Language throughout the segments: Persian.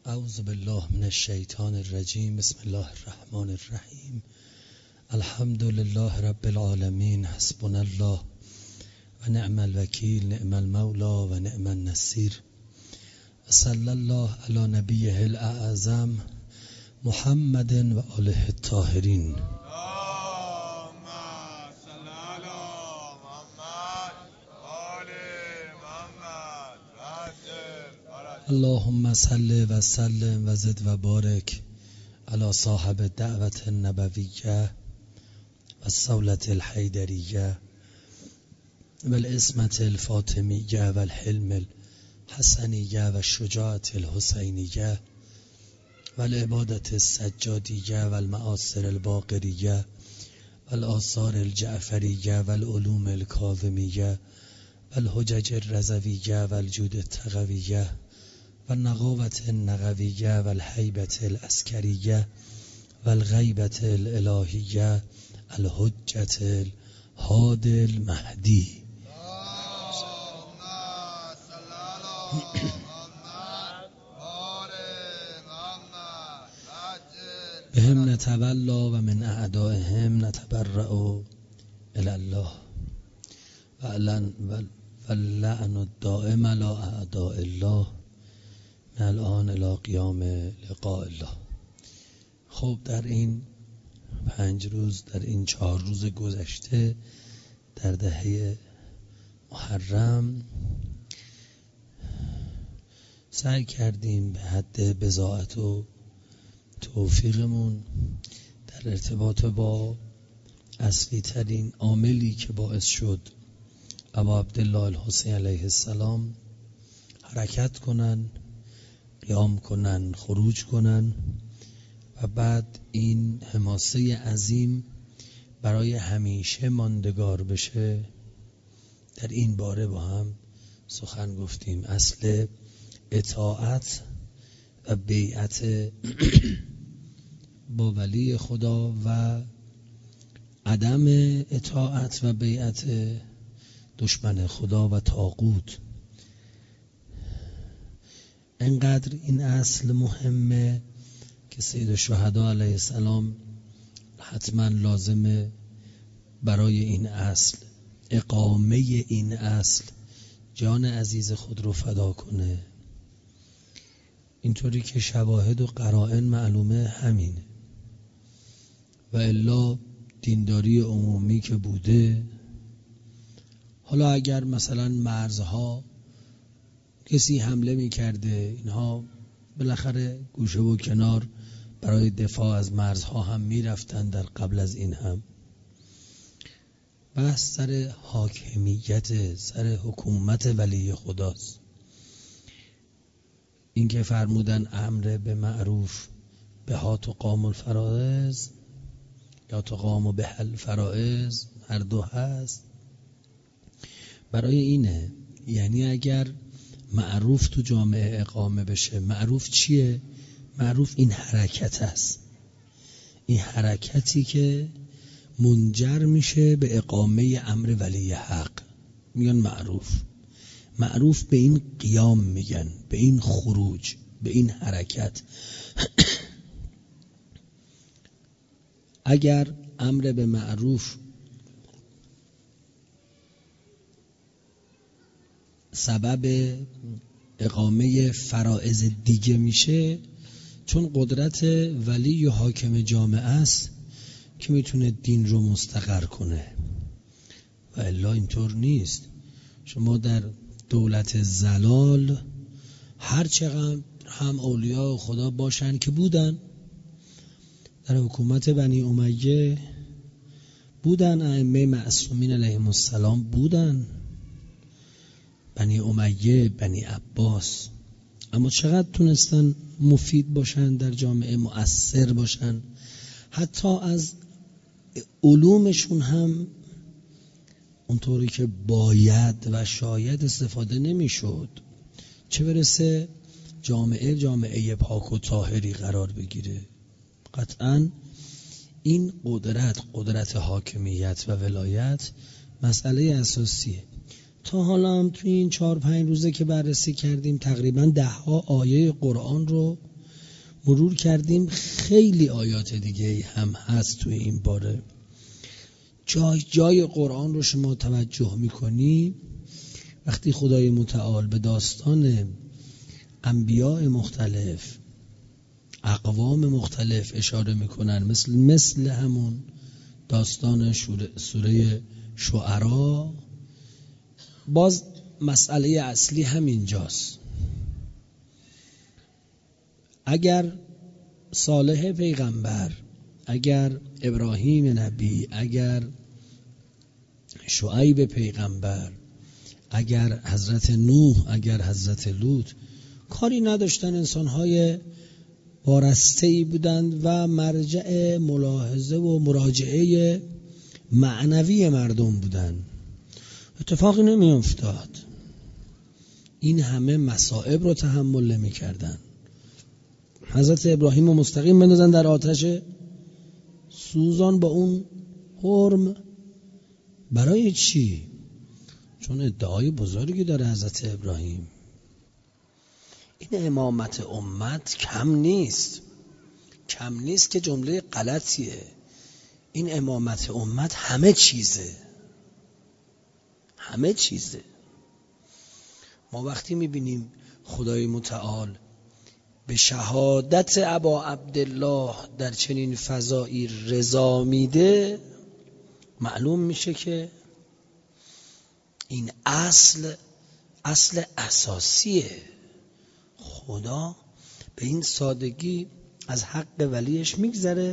اعوذ بالله من الشیطان الرجیم. بسم الله الرحمن الرحیم. الحمد لله رب العالمین. حسبنا الله و نعم الوکیل، نعم المولا و نعم النصیر. و صلی الله علی نبیه الاعظم محمد و آله الطاهرین. اللهم صل و سلم و زد و بارک علی صاحب الدعوة النبویه و الصولة الحیدریه و العصمة الفاطمیه و الحلم الحسنیه و الشجاعة الحسینیه و العبادة السجادیه و المآثر الباقریه و الآثار الجعفریه و العلوم الکاظمیه و الحجج الرضویه و الجود التقویه و النقاوة النقویه و الهیبة العسکریه و الغیبة الالهیه الحجة الهادی المهدی. بهم نتولا و من اعدائهم نتبرأ الی الله و اللعن الدائم علی اعداء الله من الان الی قیام لقاء الله. خب در این 5 روز، در این 4 روز گذشته در دهه محرم سعی کردیم به حد بضاعت و توفیقمون در ارتباط با اصلی ترین عاملی که باعث شد ابا عبدالله الحسین علیه السلام حرکت کنن، قیام کنن، خروج کنن و بعد این حماسه عظیم برای همیشه ماندگار بشه. در این باره با هم سخن گفتیم. اصل اطاعت و بیعت با ولی خدا و عدم اطاعت و بیعت دشمن خدا و طاغوت. انقدر این اصل مهمه که سید الشهدا علیه السلام حتما لازمه برای این اصل، اقامه این اصل، جان عزیز خود رو فدا کنه. اینطوری که شواهد و قرائن معلومه همینه. و الا دینداری عمومی که بوده، حالا اگر مثلا مرزها کسی حمله می کرده، اینها بالاخره گوشه و کنار برای دفاع از مرزها هم می رفتن. در قبل از این هم بحث سر حاکمیت، سر حکومت ولی خداست. این که فرمودن امر به معروف به ها تقام الفرائض یا تقام به الفرائض، هر دو هست. برای اینه، یعنی اگر معروف تو جامعه اقامه بشه، معروف چیه؟ معروف این حرکت است، این حرکتی که منجر میشه به اقامه امر ولی حق میگن معروف. معروف به این قیام میگن، به این خروج، به این حرکت. اگر امر به معروف سبب اقامه فرائض دیگه میشه، چون قدرت ولی و حاکم جامعه است که میتونه دین رو مستقر کنه. و الا اینطور نیست. شما در دولت زلال هر چقدر هم اولیاء خدا باشن که بودن، در حکومت بنی امیه بودن، ائمه معصومین علیهم السلام بودن، بنی امیه، بنی عباس، اما چقدر تونستن مفید باشن در جامعه، مؤثر باشن. حتی از علومشون هم اونطوری که باید و شاید استفاده نمیشد، چه برسه جامعه پاک و طاهری قرار بگیره. قطعاً این قدرت حاکمیت و ولایت مسئله اساسیه. تا حالا هم توی این 4-5 روزه که بررسی کردیم تقریباً 10 آیه قرآن رو مرور کردیم. خیلی آیات دیگه هم هست توی این باره. جای قرآن رو شما توجه میکنی وقتی خدای متعال به داستان انبیاء مختلف، اقوام مختلف اشاره میکنن، مثل همون داستان سوره شعرا، باز مسئله اصلی همینجاست. اگر صالح پیغمبر، اگر ابراهیم نبی، اگر شعیب پیغمبر، اگر حضرت نوح، اگر حضرت لوط کاری نداشتن، انسان‌های وارسته‌ای بودند و مرجع ملاحظه و مراجعه معنوی مردم بودند، اتفاقی نمی افتاد. این همه مصائب رو تحمل نمی کردن. حضرت ابراهیم رو مستقیم بندازن در آتش سوزان با اون حرم. برای چی؟ چون ادعای بزرگی داره حضرت ابراهیم. این امامت امت کم نیست که جمله غلطیه. این امامت امت همه چیزه. ما وقتی میبینیم خدای متعال به شهادت ابا عبدالله در چنین فضایی رضا میده، معلوم میشه که این اصل اساسیه. خدا به این سادگی از حق ولیش میگذره؟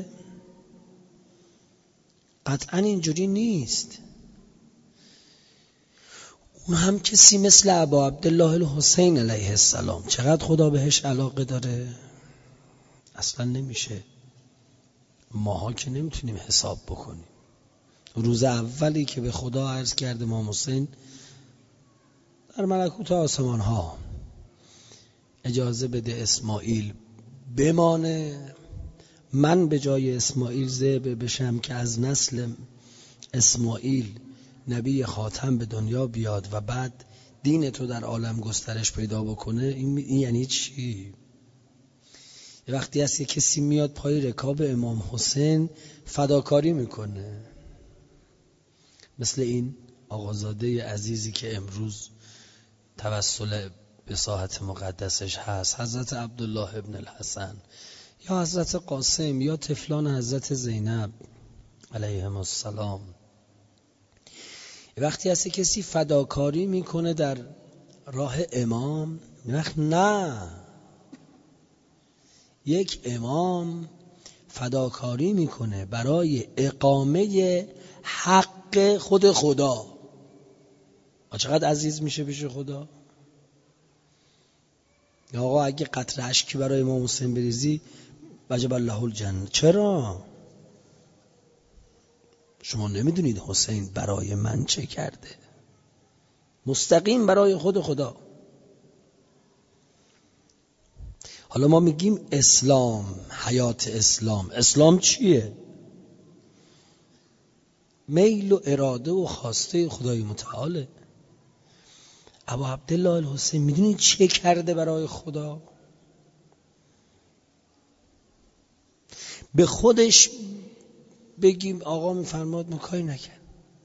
قطعا اینجوری نیست. اون هم کسی مثل ابا عبدالله الحسین علیه السلام، چقدر خدا بهش علاقه داره؟ اصلا نمیشه، ماها که نمیتونیم حساب بکنیم. روز اولی که به خدا عرض کرد امام حسین در ملکوت آسمان ها اجازه بده اسماعیل بمانه، من به جای اسماعیل ذبح بشم که از نسل اسماعیل نبی خاتم به دنیا بیاد و بعد دین تو در عالم گسترش پیدا بکنه. این یعنی چی؟ یه وقتی هست یه کسی میاد پای رکاب امام حسین فداکاری میکنه، مثل این آقازاده عزیزی که امروز توسل به ساحت مقدسش هست، حضرت عبدالله ابن الحسن یا حضرت قاسم یا طفلان حضرت زینب علیهم السلام. وقتی هست کسی فداکاری میکنه در راه امام، نه، یک امام فداکاری میکنه برای اقامه حق خود خدا. چقدر عزیز میشه پیش خدا. یا آقا اگه قطره اشکی برای امام حسین بریزی وجب الله الجنه. چرا؟ شما نمیدونید حسین برای من چه کرده. مستقیم برای خود خدا. حالا ما میگیم اسلام، حیات اسلام چیه؟ میل و اراده و خواسته خدای متعاله. ابا عبدالله الحسین میدونید چه کرده برای خدا؟ به خودش بگیم آقا میفرماد ما کاری نکرد،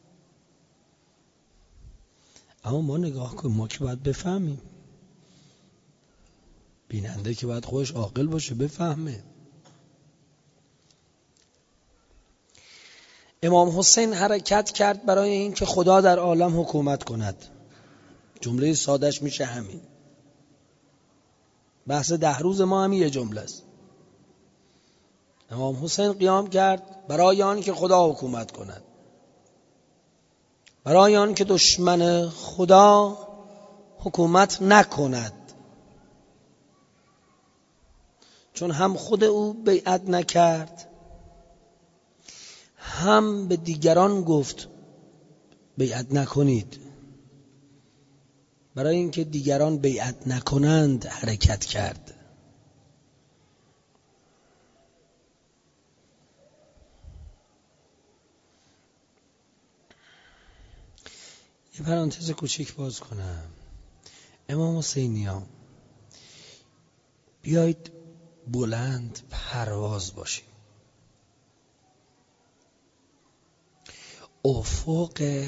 اما ما نگاه کنیم، ما که باید بفهمیم، بیننده که باید خودش عاقل باشه بفهمه. امام حسین حرکت کرد برای این که خدا در عالم حکومت کند. جمله سادهش میشه همین. بحث 10 روز ما هم یه جمله است. امام حسین قیام کرد برای آن که خدا حکومت کند، برای آن که دشمن خدا حکومت نکند. چون هم خود او بیعت نکرد، هم به دیگران گفت بیعت نکنید. برای اینکه دیگران بیعت نکنند حرکت کرد. یه پرانتز کوچیک باز کنم. امام حسینیان بیایید بلند پرواز باشیم. افق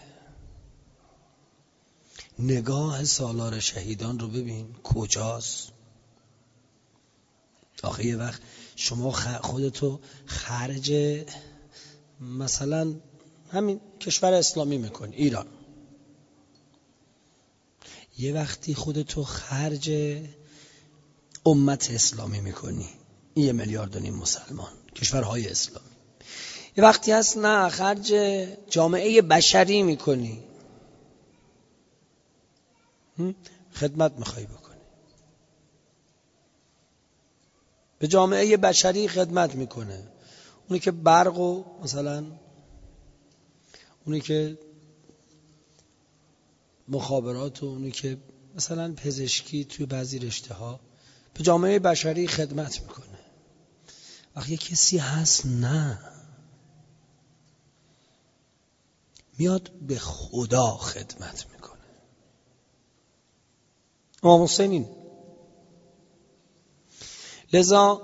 نگاه سالار شهیدان رو ببین کجاست. آخه یه وقت شما خودتو خرج مثلا همین کشور اسلامی میکنی، ایران، یه وقتی خودتو خرج امت اسلامی میکنی، 1.5 میلیارد مسلمان، کشورهای اسلامی. یه وقتی هست نه خرج جامعه بشری میکنی، خدمت میخوای بکنی، به جامعه بشری خدمت میکنه. اونی که برق و مثلا اونی که مخابرات و اونی که مثلا پزشکی توی بعضی رشته ها به جامعه بشری خدمت میکنه. وقتی کسی هست نه میاد به خدا خدمت میکنه. امام حسین این. لذا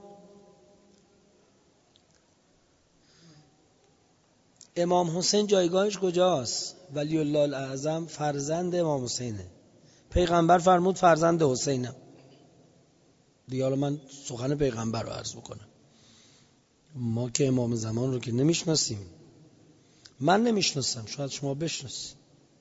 امام حسین جایگاهش کجاست؟ ولی الله الاعظم فرزند امام حسینه. پیغمبر فرمود فرزند حسینم. دیگه حالا من سخن پیغمبر رو عرض بکنم. ما که امام زمان رو که نمیشناسیم، من نمیشناسم، شاید شما بشناسید،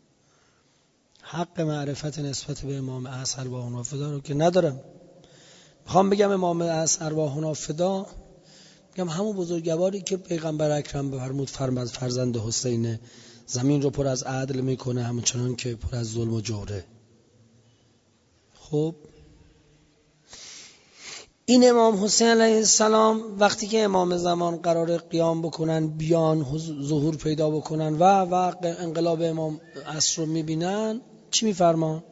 حق معرفت نسبت به امام اعصر ارواحنا فدا رو که ندارم. میخوام بگم امام اعصر ارواحنا فدا، میگم همون بزرگواری که پیغمبر اکرم فرمود فرزند حسینه، زمین رو پر از عدل میکنه همچنان که پر از ظلم و جوره. خب این امام حسین علیه السلام وقتی که امام زمان قرار قیام بکنن، بیان ظهور پیدا بکنن و انقلاب امام عصر رو میبینن، چی میفرمان؟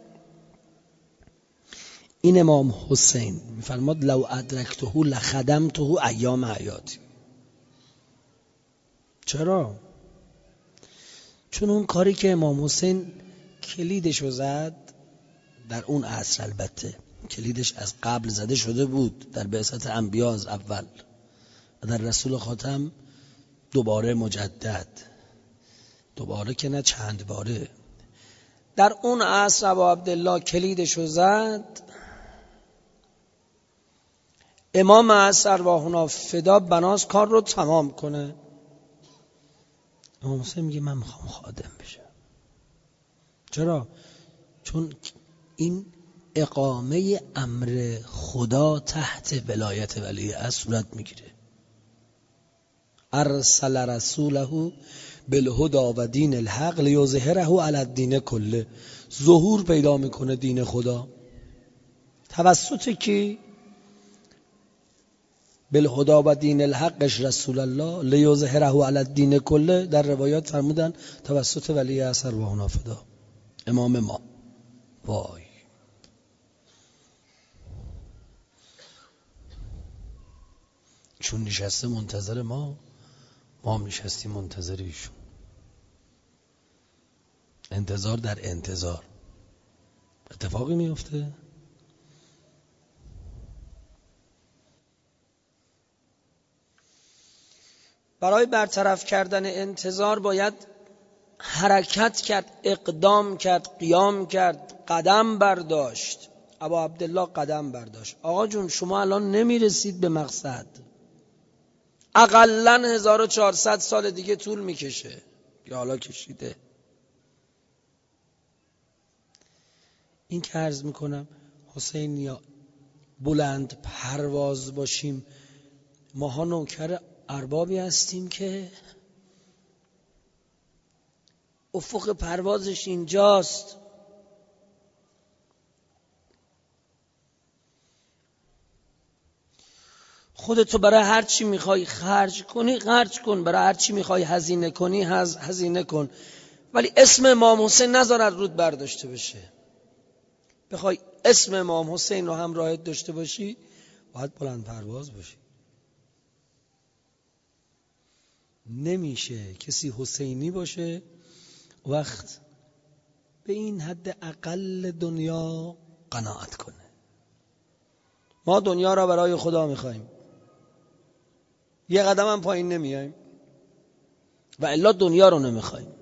این امام حسین میفرماد لو ادرکته لخدمته ایام حیاتی. چرا؟ چون اون کاری که امام حسین کلیدشو زد در اون عصر، البته کلیدش از قبل زده شده بود در بعثت انبیا از اول و در رسول خاتم دوباره مجدد، دوباره که نه چند باره، در اون عصر ابا عبدالله کلیدشو زد. امام اعصر ارواحنا فدا بناس کار رو تمام کنه. امام حسین میگه من میخوام خادم بشم. چرا؟ چون این اقامه امر خدا تحت ولایت ولی از صورت میگیره. ارسل رسوله بالهدى و دین الحق لیظهره علی الدین کله. ظهور پیدا میکنه دین خدا توسط کی؟ بالهدى و دین الحقش رسول الله، لیظهره علی الدین کله در روایات فرمودن توسط ولی اعصر ارواحنا فدا، امام ما. وای چون نشسته منتظر ما هم نشستیم منتظر ایشون. انتظار در انتظار. اتفاقی میفته؟ برای برطرف کردن انتظار باید حرکت کرد، اقدام کرد، قیام کرد، قدم برداشت. ابا عبدالله قدم برداشت. آقا جون شما الان نمیرسید به مقصد، اقلن 1400 سال دیگه طول میکشه یا حالا کشیده. این که عرض میکنم حسین یا بلند پرواز باشیم، ماها نوکر اربابی هستیم که افق پروازش اینجاست. خودتو برای هر چی میخوای خرج کنی خرج کن، برای هر چی میخوای هزینه کنی هزینه کن، ولی اسم امام حسین نذار از رود برداشته بشه. بخوای اسم امام حسین رو هم راحت داشته باشی باید بلند پرواز باشی. نمیشه کسی حسینی باشه وقت به این حد اقل دنیا قناعت کنه. ما دنیا را برای خدا میخوایم، یه قدم هم پایین نمیایم و الا دنیا رو نمیخوایم.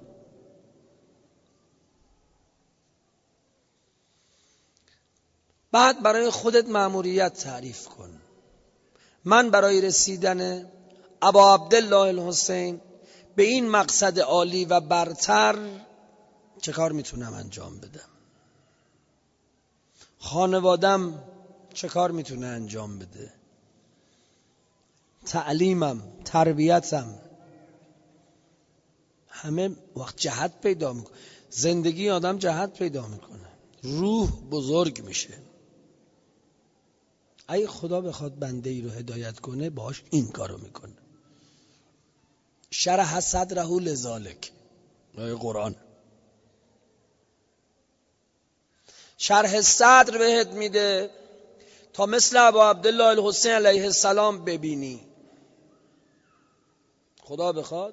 بعد برای خودت مأموریت تعریف کن. من برای رسیدن ابا عبدالله الحسین به این مقصد عالی و برتر چه کار میتونم انجام بدم؟ خانوادم چه کار میتونه انجام بده؟ تعلیمم، تربیتم، همه وقت جهت پیدا میکنه. زندگی آدم جهت پیدا میکنه، روح بزرگ میشه. اگه خدا بخواد بنده ای رو هدایت کنه باهاش این کارو میکنه. شرح صدره لذالک، آیه قرآن شرح صدر بهت میده تا مثل ابا عبدالله الحسین علیه السلام ببینی. خدا بخواد،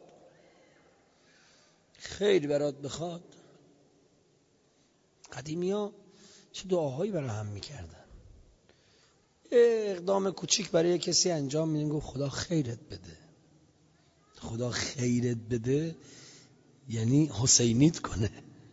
خیر برات بخواد. قدیمی ها چه دعاهایی برای هم میکردن. اقدام کوچیک برای کسی انجام میدن، گفت خدا خیرت بده. خدا خیرت بده یعنی حسینیت کنه.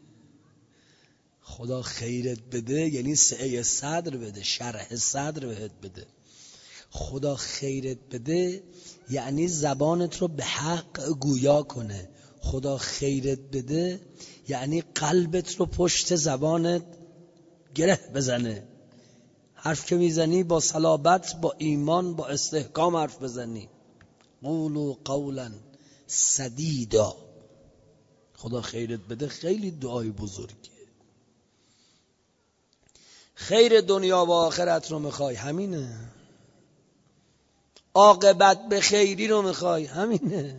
خدا خیرت بده یعنی سعه صدر بده، شرح صدر بهت بده. خدا خیرت بده یعنی زبانت رو به حق گویا کنه. خدا خیرت بده یعنی قلبت رو پشت زبانت گره بزنه. حرف که میزنی با صلابت، با ایمان، با استحکام حرف بزنی. قولوا قولا سدیدا. خدا خیرت بده خیلی دعای بزرگیه. خیر دنیا و آخرت رو میخوای، همینه. عاقبت به خیری رو میخوای، همینه.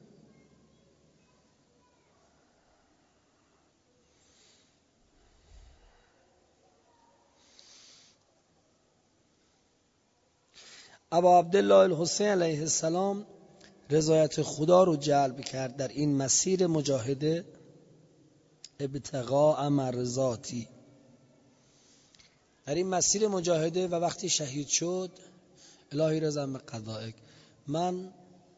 ابا عبدالله الحسین علیه السلام رضایت خدا رو جلب کرد در این مسیر مجاهده ابتغاء مرضاتی. در این مسیر مجاهده و وقتی شهید شد، الهی رضا به قضایک، من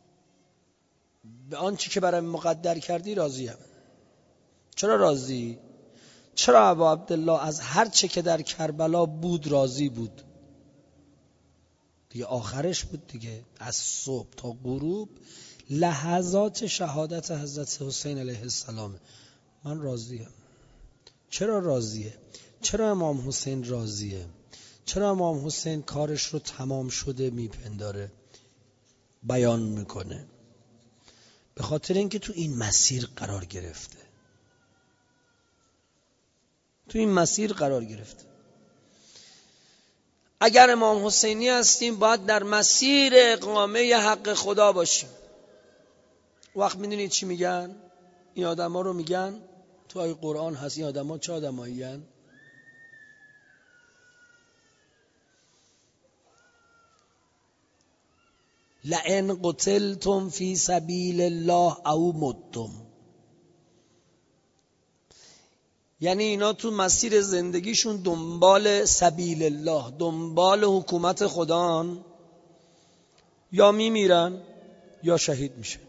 به آنچه که برای مقدر کردی راضیم. چرا راضی؟ چرا ابا عبدالله از هر چه که در کربلا بود راضی بود؟ دیگه آخرش بود دیگه. از صبح تا غروب لحظات شهادت حضرت حسین علیه السلام. من راضیم. چرا راضیه؟ چرا امام حسین راضیه؟ چرا امام حسین کارش رو تمام شده میپنداره، بیان میکنه؟ به خاطر اینکه تو این مسیر قرار گرفته. تو این مسیر قرار گرفته. اگر امام حسینی هستیم باید در مسیر اقامه حق خدا باشیم. وقت میدونید چی میگن؟ این آدم ها رو میگن تو آیه قرآن هست. این آدم ها چه آدم هایی هن؟ لئن قتلتم فی سبیل الله او متم. یعنی اینا تو مسیر زندگیشون دنبال سبیل الله، دنبال حکومت خدان، یا میمیرن یا شهید میشن.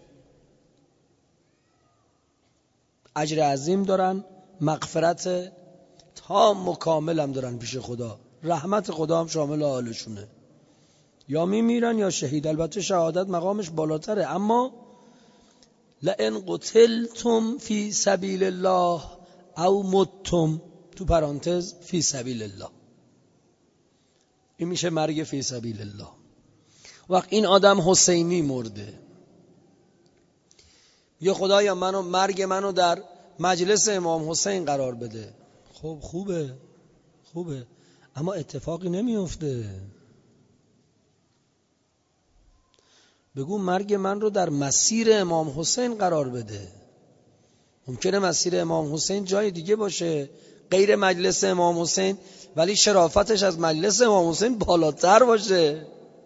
اجر عظیم دارن، مغفرت تام و کامل هم دارن پیش خدا، رحمت خدا هم شامل حالشونه. یا میمیرن یا شهید. البته شهادت مقامش بالاتره، اما لئن قتلتم فی سبیل الله او متم، تو پرانتز فی سبیل الله، این میشه مرگ فی سبیل الله. وقت این آدم حسینی مرده، یا خدایا مرگ منو در مجلس امام حسین قرار بده. خب خوبه اما اتفاقی نمیفته. بگو مرگ من رو در مسیر امام حسین قرار بده. ممکنه مسیر امام حسین جای دیگه باشه غیر مجلس امام حسین، ولی شرافتش از مجلس امام حسین بالاتر باشه.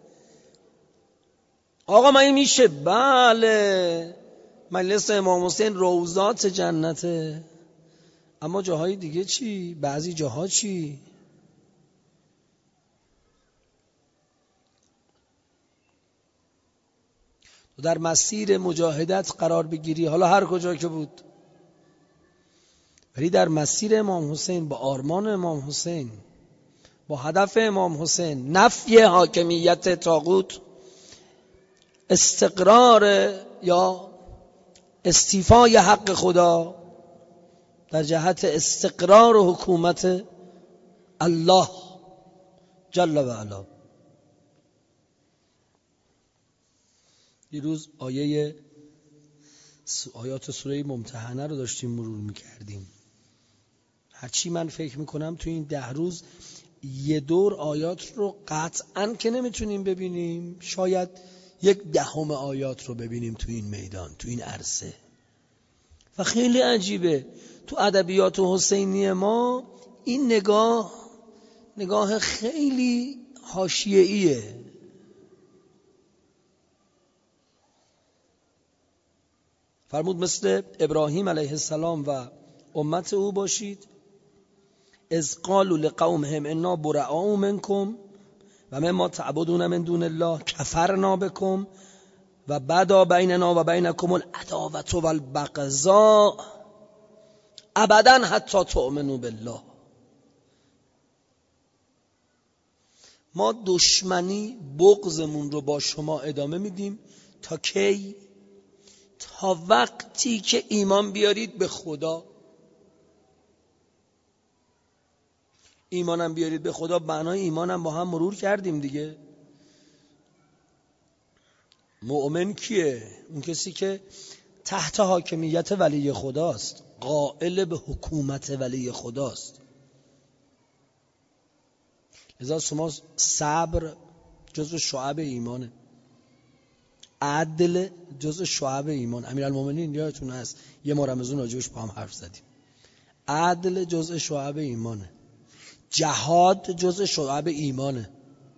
آقا من این میشه؟ بله، مجلس امام حسین روضات جنته، اما جاهای دیگه چی؟ بعضی جاها چی؟ در مسیر مجاهدت قرار بگیری، حالا هر کجا که بود، ولی در مسیر امام حسین، با آرمان امام حسین، با هدف امام حسین، نفی حاکمیت طاغوت، استقرار یا استیفای حق خدا در جهت استقرار حکومت الله جل و علا. دیروز آیات سوره ممتحنه رو داشتیم مرور میکردیم. هرچی من فکر میکنم تو این 10 روز یه دور آیات رو قطعاً که نمیتونیم ببینیم، شاید 1/10 آیات رو ببینیم تو این میدان، تو این عرصه. و خیلی عجیبه تو ادبیات حسینی ما این نگاه خیلی حاشیه‌ایه. فرمود مثل ابراهیم علیه السلام و امت او باشید. اذ قالوا لقومهم انا براء منکم و مما تعبدون من دون الله کفرنا بكم و بدا بیننا و بینکم العداوة والبغضاء ابدا حتی تؤمنوا بالله. ما دشمنی، بغضمون رو با شما ادامه میدیم تا کی؟ تا وقتی که ایمان بیارید به خدا. ایمانم بیارید به خدا، معنای ایمانم با هم مرور کردیم دیگه. مؤمن کیه؟ اون کسی که تحت حاکمیت ولی خداست، قائل به حکومت ولی خداست. لذا شما صبر جزء شعب ایمانه، عدل جزء شعب ایمان. امیرالمومنین یادتون هست یه ما رمضان راجعش با هم حرف زدیم. عدل جزء شعب ایمانه، جهاد جزء شعب ایمانه.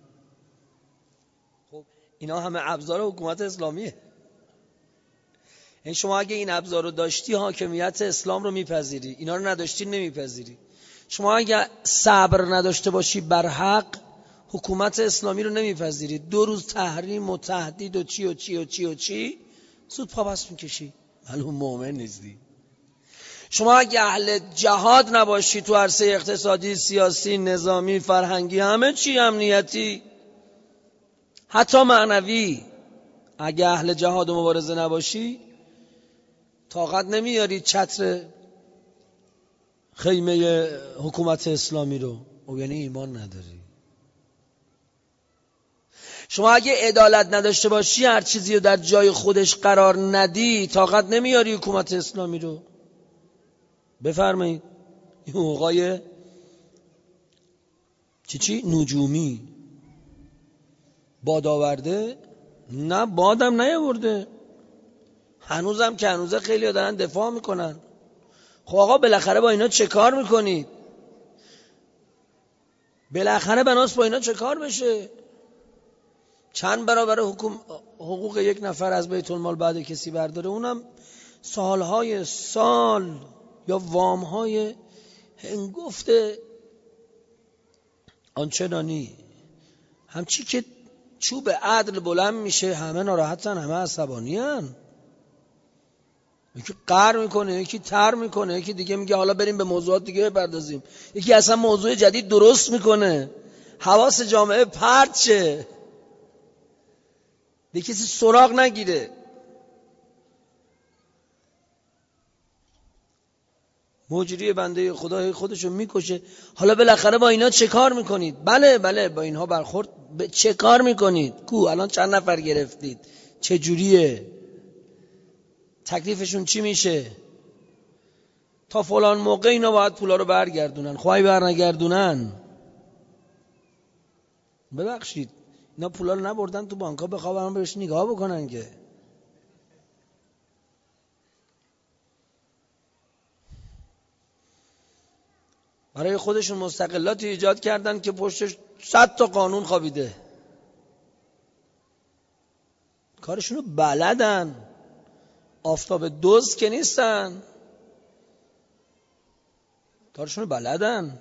خب اینا همه ابزار حکومت اسلامیه. یعنی شما اگه این ابزار رو داشتی حاکمیت اسلام رو میپذیری، اینا رو نداشتی نمیپذیری. شما اگه صبر نداشته باشی بر حق، حکومت اسلامی رو نمیپذیری. 2 روز تحریم و تهدید و چی و چی و چی و چی، زود پا بس میکشی، معلوم مؤمن نیستی. شما اگه اهل جهاد نباشی تو عرصه اقتصادی، سیاسی، نظامی، فرهنگی، همه چی، امنیتی، حتی معنوی، اگه اهل جهاد و مبارزه نباشی، طاقت نمیاری چتر خیمه حکومت اسلامی رو، او یعنی ایمان نداری. شما اگه عدالت نداشته باشی، هر چیزی رو در جای خودش قرار ندی، طاقت نمیاری حکومت اسلامی رو. بفرمایید این آقای چی نجومی باد آورده؟ نه بادم نیاورده، هنوزم که هنوزه خیلی دارن دفاع میکنن. خب آقا بالاخره با اینا چه کار میکنید؟ بالاخره بناس با اینا چه کار بشه؟ چند برابر حقوق یک نفر از بیت المال بعد کسی برداره، اونم سالهای سال، یا وامهای هنگفت آنچنانی. همچی که چوب عدل بلند میشه همه ناراحتن، همه عصبانی هن. یکی قهر میکنه، یکی تر میکنه، یکی دیگه میگه حالا بریم به موضوعات دیگه بپردازیم، یکی اصلا موضوع جدید درست میکنه، حواس جامعه پرت شه، دیگه کسی سراغ نگیره. مجری بنده خدا خودشو میکشه. حالا بالاخره با اینا چه کار میکنید؟ بله با اینها برخورد چه کار میکنید؟ کو الان چند نفر گرفتید؟ چه جوریه؟ تکلیفشون چی میشه؟ تا فلان موقع اینا باید پولا رو برگردونن. خواهی برنگردونن، ببخشید اینا پولا رو نبردن تو بانک‌ها بخوابن بهش نگاه بکنن که. برای خودشون مستقلاتی ایجاد کردن که پشتش 100 تا قانون خوابیده. کارشونو بلدن، آفتاب دوز که نیستن، کارشونو بلدن.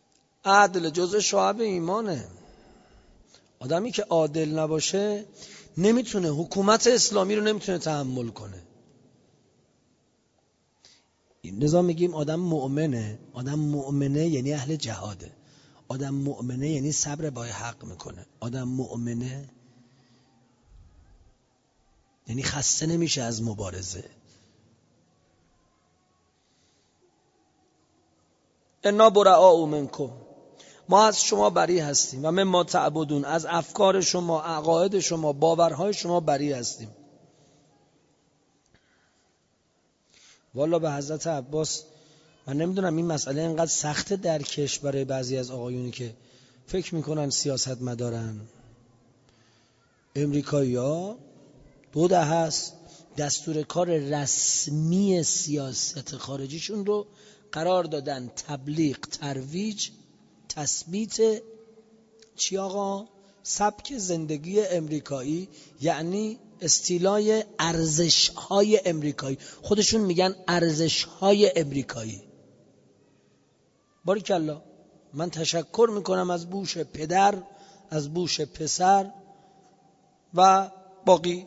عدل جزء شعب ایمانه. آدمی که عادل نباشه نمیتونه، حکومت اسلامی رو نمیتونه تحمل کنه. نظام میگیم آدم مؤمنه. آدم مؤمنه یعنی اهل جهاده. آدم مؤمنه یعنی صبر با حق میکنه. آدم مؤمنه یعنی خسته نمیشه از مبارزه. انا براء منکم، ما از شما بری هستیم و مما تعبدون، از افکار شما، عقاید شما، باورهای شما بری هستیم. والا به حضرت عباس من نمیدونم این مسئله اینقدر سخت درکش برای بعضی از آقایونی که فکر میکنن سیاست مدارن. امریکایی‌ها 2 دهه است دستور کار رسمی سیاست خارجیشون رو قرار دادن تبلیغ، ترویج، تثبیت چی آقا؟ سبک زندگی امریکایی، یعنی استیلای ارزش‌های امریکایی. خودشون میگن ارزش‌های امریکایی. باریکالله، من تشکر میکنم از بوش پدر، از بوش پسر و باقی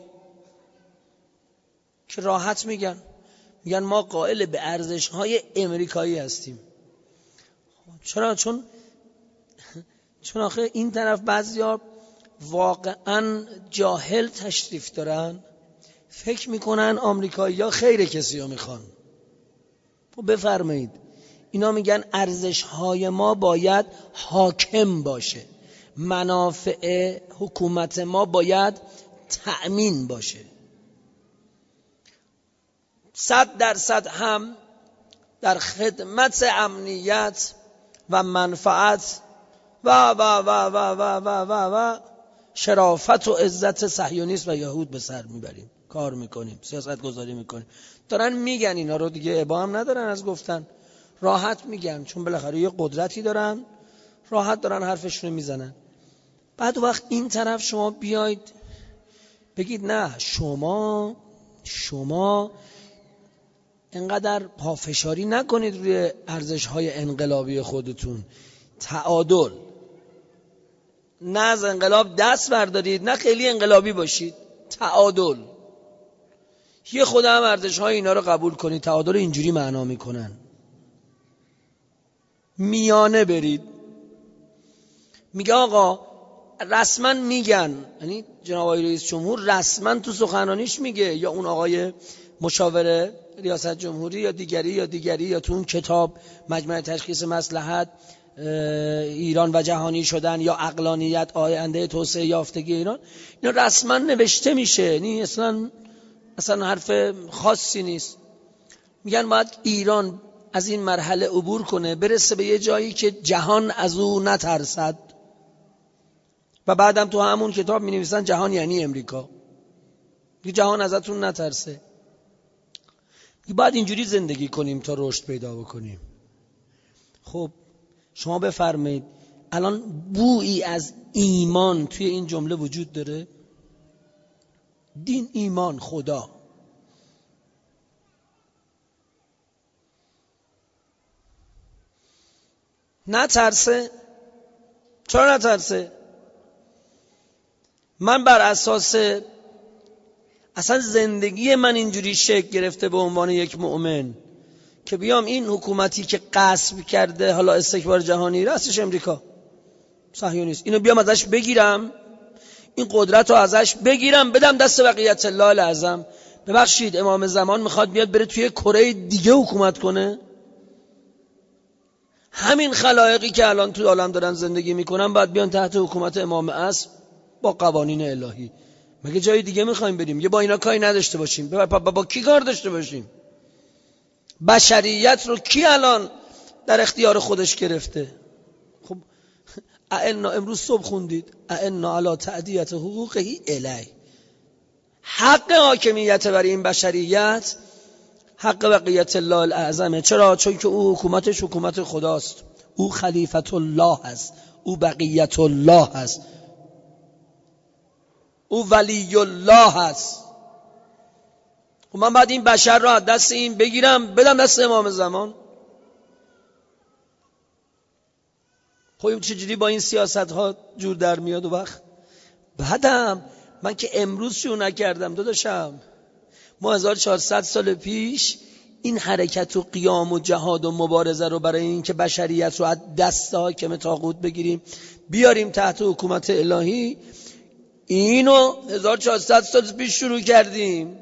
که راحت میگن ما قائل به ارزش‌های امریکایی هستیم. چرا؟ چون آخه این طرف بعضیا واقعا جاهل تشریف دارن، فکر میکنن آمریکایی‌ها خیر کسی رو میخوان. بفرمایید، اینا میگن ارزش‌های ما باید حاکم باشه، منافع حکومت ما باید تأمین باشه. 100% هم در خدمت امنیت و منفعت و شرافت و عزت صهیونیست و یهود به سر میبریم، کار میکنیم، سیاست گذاری میکنیم. دارن میگن اینا رو دیگه، ابا هم ندارن از گفتن، راحت میگن، چون بالاخره یه قدرتی دارن، راحت دارن حرفشون میزنن. بعد وقت این طرف شما بیاید بگید نه، شما انقدر پافشاری نکنید روی ارزش‌های انقلابی خودتون. تعادل، نه از انقلاب دست بردارید، نه خیلی انقلابی باشید. تعادل، یه خود هم ارزش‌های اینا رو قبول کنید. تعادل اینجوری معنا میکنن، میانه برید. میگه آقا رسما میگن، یعنی جناب آقای رئیس جمهور رسما تو سخنرانیش میگه، یا اون آقای مشاور ریاست جمهوری یا دیگری یا تو اون کتاب مجمع تشخیص مصلحت ایران و جهانی شدن یا عقلانیت آینده توسعه یافتگی ایران، اینا رسما نوشته میشه، یعنی اصلا حرف خاصی نیست. میگن باید ایران از این مرحله عبور کنه، برسه به یه جایی که جهان از او نترسد. و بعدم تو همون کتاب می نویسن جهان یعنی امریکا، جهان ازتون نترسه. باید اینجوری زندگی کنیم تا رشد پیدا بکنیم. خب شما بفرمایید، الان بویی از ایمان توی این جمله وجود داره؟ دین، ایمان، خدا. نترسه؟ چرا نترسه؟ من بر اساس اصلا زندگی من اینجوری شکل گرفته به عنوان یک مؤمن که بیام این حکومتی که غصب کرده، حالا استکبار جهانی، راستش امریکا صهیونیست، اینو بیام ازش بگیرم، این قدرت رو ازش بگیرم بدم دست بقیت الله الاعظم. ببخشید، امام زمان میخواد بیاد بره توی کره دیگه حکومت کنه؟ همین خلایقی که الان تو عالم دارن زندگی میکنن باید بیان تحت حکومت امام عصر با قوانین الهی. مگه جای دیگه میخوایم بریم؟ یه با اینا کاری نداشته باشیم؟ با کی کار داشته باشیم؟ بشریت رو کی الان در اختیار خودش گرفته؟ خب اعنا، امروز صبح خوندید اعنا علی تعدیت حقوقه الی، حق حاکمیت برای این بشریت حق بقیت الله الاعظمه. چرا؟ چون که او حکومتش حکومت خداست، او خلیفت الله هست، او بقیت الله هست، او ولی الله هست. خب من بعد این بشر را دست این بگیرم بدم دست امام زمان؟ خب چجوری با این سیاست ها جور در میاد؟ و وقت بعدم من که امروز شروع نکردم داداشم. ما 1400 سال پیش این حرکت و قیام و جهاد و مبارزه رو برای این که بشریت رو از دست حاکم طاغوت بگیریم بیاریم تحت حکومت الهی، اینو 1400 سال پیش شروع کردیم.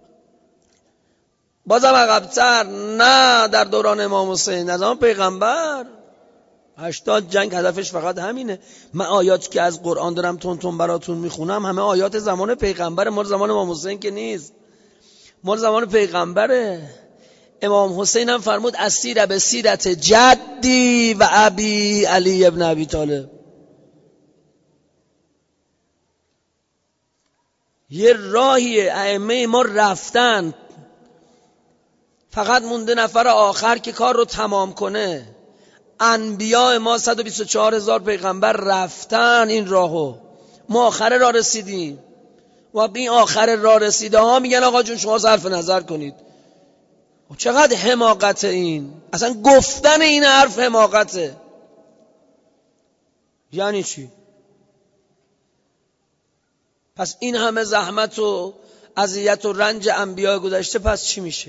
بازم عقب‌تر نه، در دوران امام حسین، از آن پیغمبر 80 جنگ هدفش فقط همینه. من آیاتی که از قرآن دارم تون براتون میخونم همه آیات زمان پیغمبر، مال زمان امام حسین که نیست، مال زمان پیغمبره. امام حسین هم فرمود اسیر به سیرت جدی و ابی علی ابن ابی طالب. یه راهی ائمه ما رفتن، فقط مونده نفر آخر که کار رو تمام کنه. انبیاء ما 124,000 پیغمبر رفتن این راهو، ما آخر راه رسیدیم. و این آخر راه رسیده ها میگن آقا جون شما صرف نظر کنید. چقدر حماقت این، اصلا گفتن این حرف حماقته. یعنی چی؟ پس این همه زحمت و اذیت و رنج انبیاء گذشته پس چی میشه؟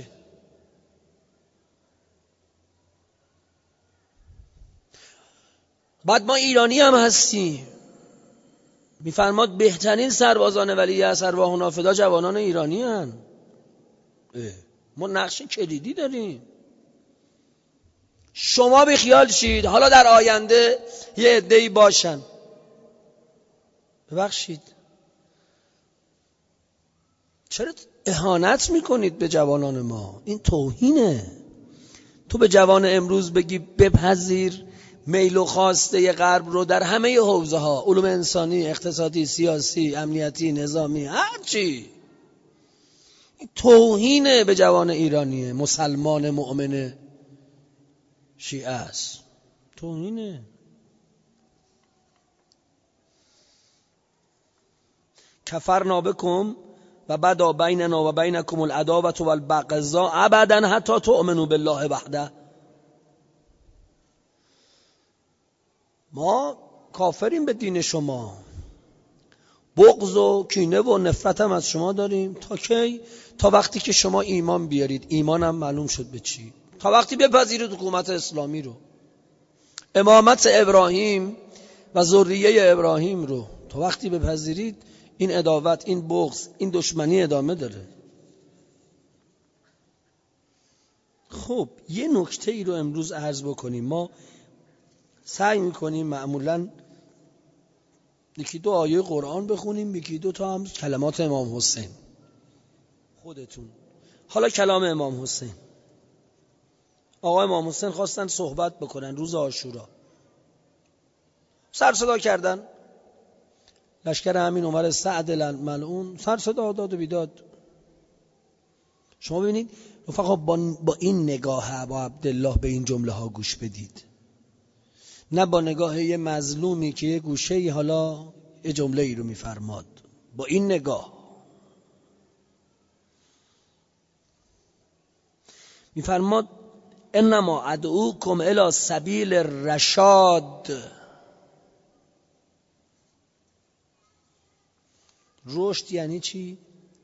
بعد ما ایرانی هم هستیم. میفرماد بهترین سربازان ولی ارواح و نافدا جوانان ایرانی هن. ما نقش کلیدی داریم. شما بخیال شید حالا در آینده یه عده‌ای باشن، ببخشید چرا اهانت میکنید به جوانان ما؟ این توهینه. تو به جوان امروز بگی بپذیر میل و خواسته غرب رو در همه حوزه ها، علوم انسانی، اقتصادی، سیاسی، امنیتی، نظامی، هرچی، توهینه به جوان ایرانیه، مسلمان مؤمن شیعه است، توهینه. کفرنا بکم و بدا بیننا و بینکم العداوة والبغضاء ابدا حتی تؤمنوا بالله وحده. ما کافریم به دین شما، بغض و کینه و نفرت هم از شما داریم. تا کی؟ تا وقتی که شما ایمان بیارید. ایمان هم معلوم شد به چی؟ تا وقتی بپذیرید حکومت اسلامی رو، امامت ابراهیم و ذریه ابراهیم رو، تا وقتی بپذیرید این عداوت، این بغض، این دشمنی ادامه داره. خب یه نکته ای رو امروز عرض بکنیم. ما سعی میکنیم معمولاً یکی دو آیه قرآن بخونیم، یکی دو تا هم کلمات امام حسین. خودتون حالا کلام امام حسین. آقا امام حسین خواستن صحبت بکنن روز عاشورا، سر صدا کردن، لشکر همین عمر سعد ملعون سر صدا داد و بیداد. شما ببینید رفقا، با این نگاه ابا عبدالله به این جمله ها گوش بدید، نه با نگاه یه مظلومی که یه گوشه حالا یه جمله ای رو میفرماد. با این نگاه میفرماد انما ادعوکم الی سبیل الرشاد. رشد یعنی چی؟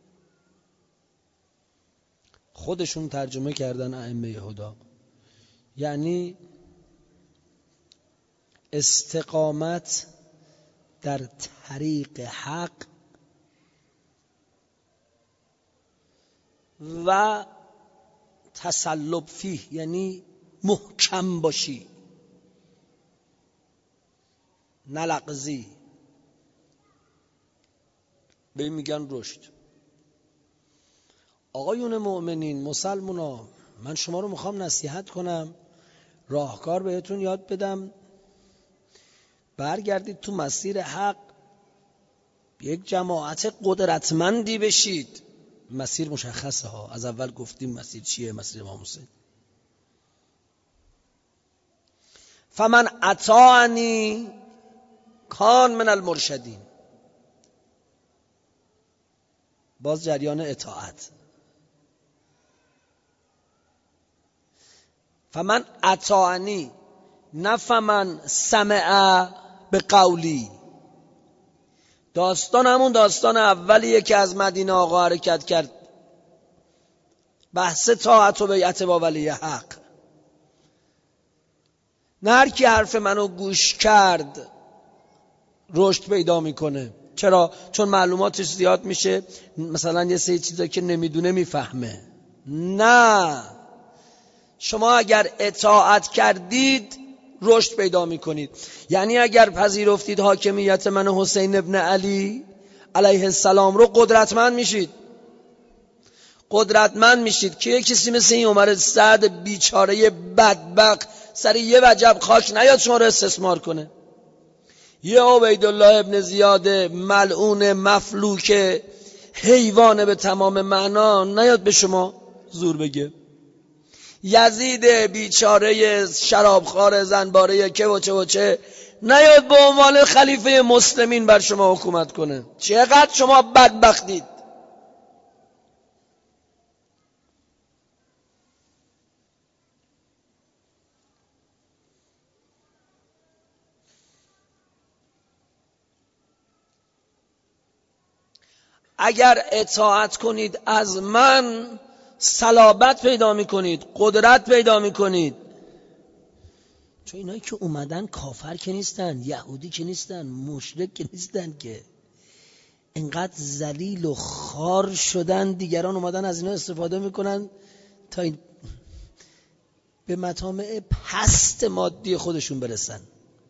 خودشون ترجمه کردن ائمه هدا، یعنی استقامت در طریق حق و تسلب فیه، یعنی محکم باشی، نلغزی. به این میگن رشد. آقایون مؤمنین، مسلمونا، من شما رو میخوام نصیحت کنم، راهکار بهتون یاد بدم، برگردید تو مسیر حق، یک جماعت قدرتمندی بشید. مسیر مشخصه ها، از اول گفتیم مسیر چیه؟ مسیر امام حسین. فمن اطاعنی کان من المرشدین. باز جریان اطاعت. فمن اطاعنی، نه فمن سمع به قولی، داستان همون داستان اولیه که از مدینه آقا حرکت کرد، بحث طاعت و بیعت با ولی حق. نه هر کی حرف منو گوش کرد رشد پیدا میکنه. چرا؟ چون معلوماتش زیاد میشه، مثلا یه سری چیزا که نمیدونه میفهمه. نه، شما اگر اطاعت کردید رشد پیدا میکنید. یعنی اگر پذیرفتید حاکمیت من حسین ابن علی علیه السلام رو، قدرتمند میشید. قدرتمند میشید که یه کسی مثل این عمر سعد بیچاره بدبخت سر یه وجب خاک نیاد شما رو استثمار کنه. یه عبیدالله ابن زیاد ملعون مفلوک حیوان به تمام معنا نیاد به شما زور بگه. یزید بیچاره شرابخوار زنباره که و چه نیاد به عنوان خلیفه مسلمین بر شما حکومت کنه. چقدر شما بدبختید. اگر اطاعت کنید از من صلابت پیدا میکنید، قدرت پیدا میکنید. چون اینایی که اومدن کافر که نیستن، یهودی که نیستن، مشرک که نیستن، که انقدر ذلیل و خار شدن دیگران اومدن از اینا استفاده میکنن تا این به مطامع پست مادی خودشون برسن.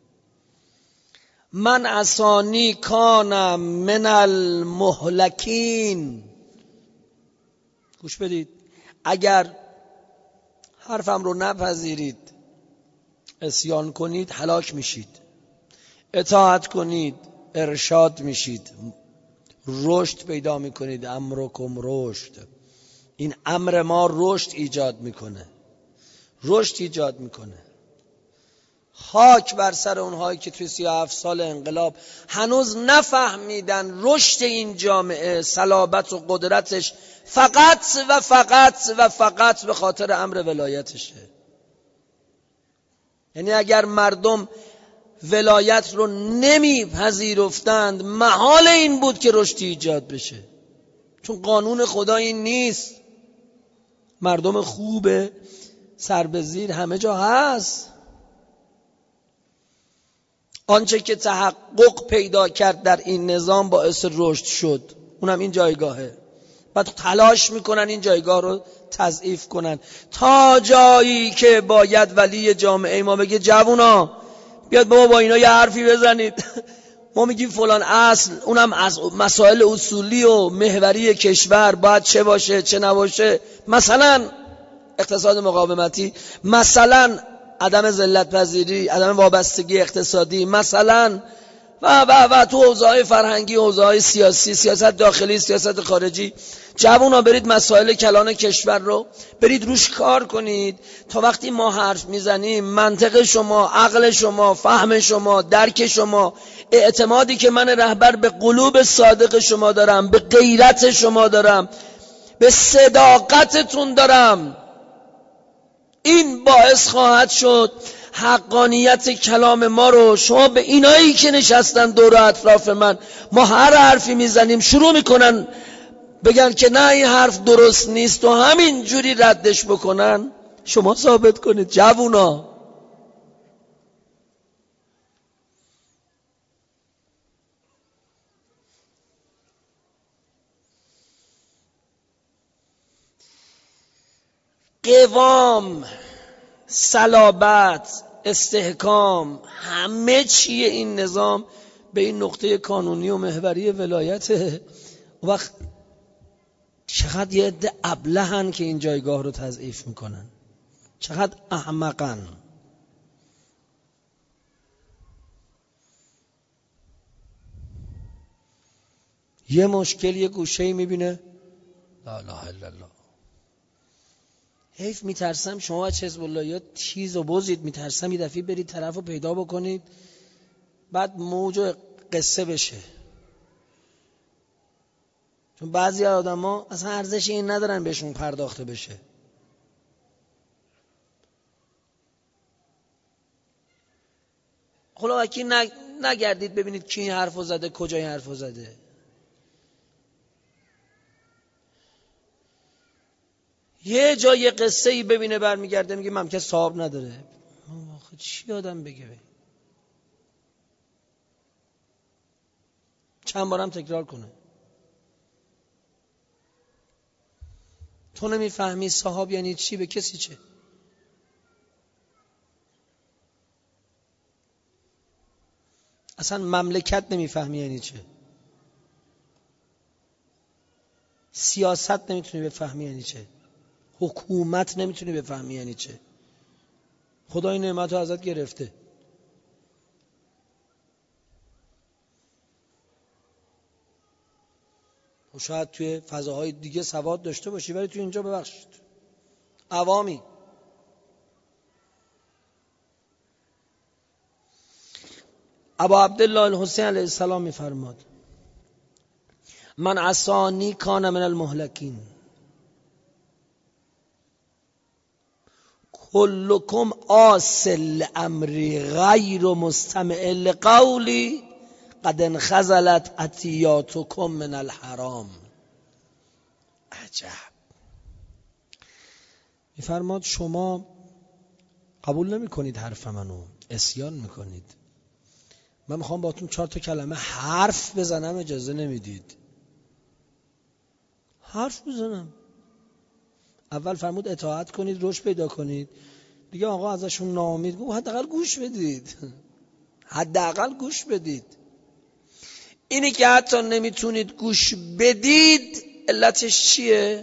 من اسانی کانم من المهلکین. گوش بدید، اگر حرفم رو نپذیرید، عصیان کنید، هلاک میشید. اطاعت کنید، ارشاد میشید، رشد پیدا میکنید. امرکم رشد. این امر ما رشد ایجاد میکنه، رشد ایجاد میکنه. خاک بر سر اونهایی که توی 37 سال انقلاب هنوز نفهمیدن رشد این جامعه، صلابت و قدرتش فقط و فقط و فقط به خاطر امر ولایتشه. یعنی اگر مردم ولایت رو نمیپذیرفتند، محال این بود که رشدی ایجاد بشه. چون قانون خدا این نیست. مردم خوبه، سر به زیر همه جا هست. آنچه که تحقق پیدا کرد در این نظام باعث رشد شد، اونم این جایگاهه. بعد تلاش میکنن این جایگاه رو تضعیف کنن تا جایی که باید ولی جامعه ما بگه جوونا بیاد بابا با اینا یه حرفی بزنید. ما میگیم فلان اصل، اونم از مسائل اصولی و محوری کشور باید چه باشه چه نباشه، مثلا اقتصاد مقاومتی، مثلا عدم ذلت پذیری، عدم وابستگی اقتصادی، مثلا و تو حوزه‌های فرهنگی، حوزه‌های سیاسی، سیاست داخلی، سیاست خارجی. جوونا برید مسائل کلان کشور رو برید روش کار کنید تا وقتی ما حرف میزنیم منطق شما، عقل شما، فهم شما، درک شما، اعتمادی که من رهبر به قلوب صادق شما دارم، به غیرت شما دارم، به صداقتتون دارم، این باعث خواهد شد حقانیت کلام ما رو شما به اینایی که نشستن دور اطراف من، ما هر حرفی میزنیم شروع میکنن بگن که نه این حرف درست نیست و همین جوری ردش بکنن، شما ثابت کنید جوونا. قوام، صلابت، استحکام، همه چیه این نظام به این نقطه کانونی و محوری ولایته. وقت چقدر یه عده ابلهن که این جایگاه رو تضعیف میکنن، چقدر احمقن. یه مشکل یه گوشه‌ای میبینه، لا اله الا الله. حیف میترسم شما از حزب الله یا تیز و بزید، میترسم یه دفعه برید طرف رو پیدا بکنید بعد موج قصه بشه. چون بعضی آدم ها اصلا ارزش این ندارن بهشون پرداخته بشه. خلاوکی نگردید ببینید کی این حرفو زده، کجا این حرفو زده. یه جای قصه ای ببینه برمیگرده میگه ممکن صاحب نداره. آخه چی آدم بگه؟ چند بارم تکرار کنه. تو نمیفهمی صاحب یعنی چی، به کسی چه؟ اصلا مملکت نمیفهمی یعنی چه؟ سیاست نمیتونی بفهمی یعنی چه؟ حکومت نمیتونی بفهمی یعنی چه؟ خدا این نعمت رو ازت گرفته. و شاید توی فضاهای دیگه سواد داشته باشی ولی توی اینجا ببخشید عوامی. ابا عبدالله الحسین علیه السلام میفرماد من عصانی کان من المهلکین کلکم آسل امری غیر مستمع لقولی قد انخزلت عطیاتکم من الحرام. عجب. میفرماد شما قبول نمی کنید حرف منو، عصیان میکنید. من میخوام باهاتون 4 کلمه حرف بزنم، اجازه نمیدید. حرف بزنم. اول فرمود اطاعت کنید، رشد پیدا کنید. دیگه آقا ازشون ناامید گفت حداقل گوش بدید. حداقل گوش بدید. اینی که حتی نمیتونید گوش بدید علتش چیه؟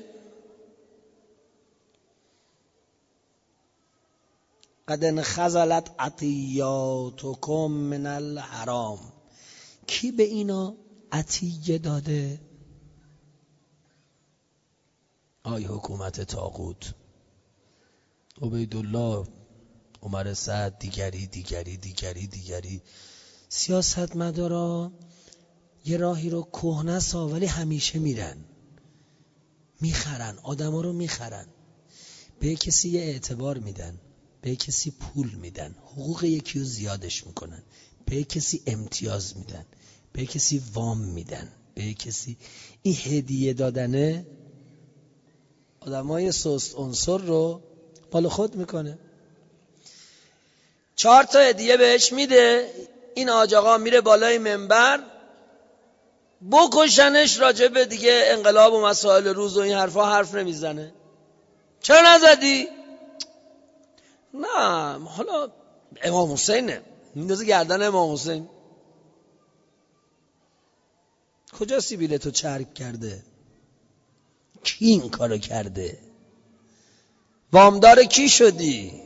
قد انخزلت عطیاتکم من الحرام. کی به اینا عطیه داده؟ آی حکومت طاغوت، عبیدالله، عمر سعد، دیگری سیاستمدارا یه راهی رو کهنه سا ولی همیشه میرن میخرن، آدما رو میخرن، به کسی یه اعتبار میدن، به کسی پول میدن، حقوق یکی رو زیادش میکنن، به کسی امتیاز میدن، به کسی وام میدن، به کسی این هدیه دادنه آدمای سست عنصر رو مال خود میکنه. 4 هدیه بهش میده، این آج آقا میره بالای منبر بکشنش، راجع به دیگه انقلاب و مسائل روز و این حرفا حرف نمیزنه. چرا نزدی؟ نه حالا امام حسینه، میندازه گردن امام حسین. کجا سیبیلتو چرک کرده؟ کی این کارو کرده؟ وامدار کی شدی؟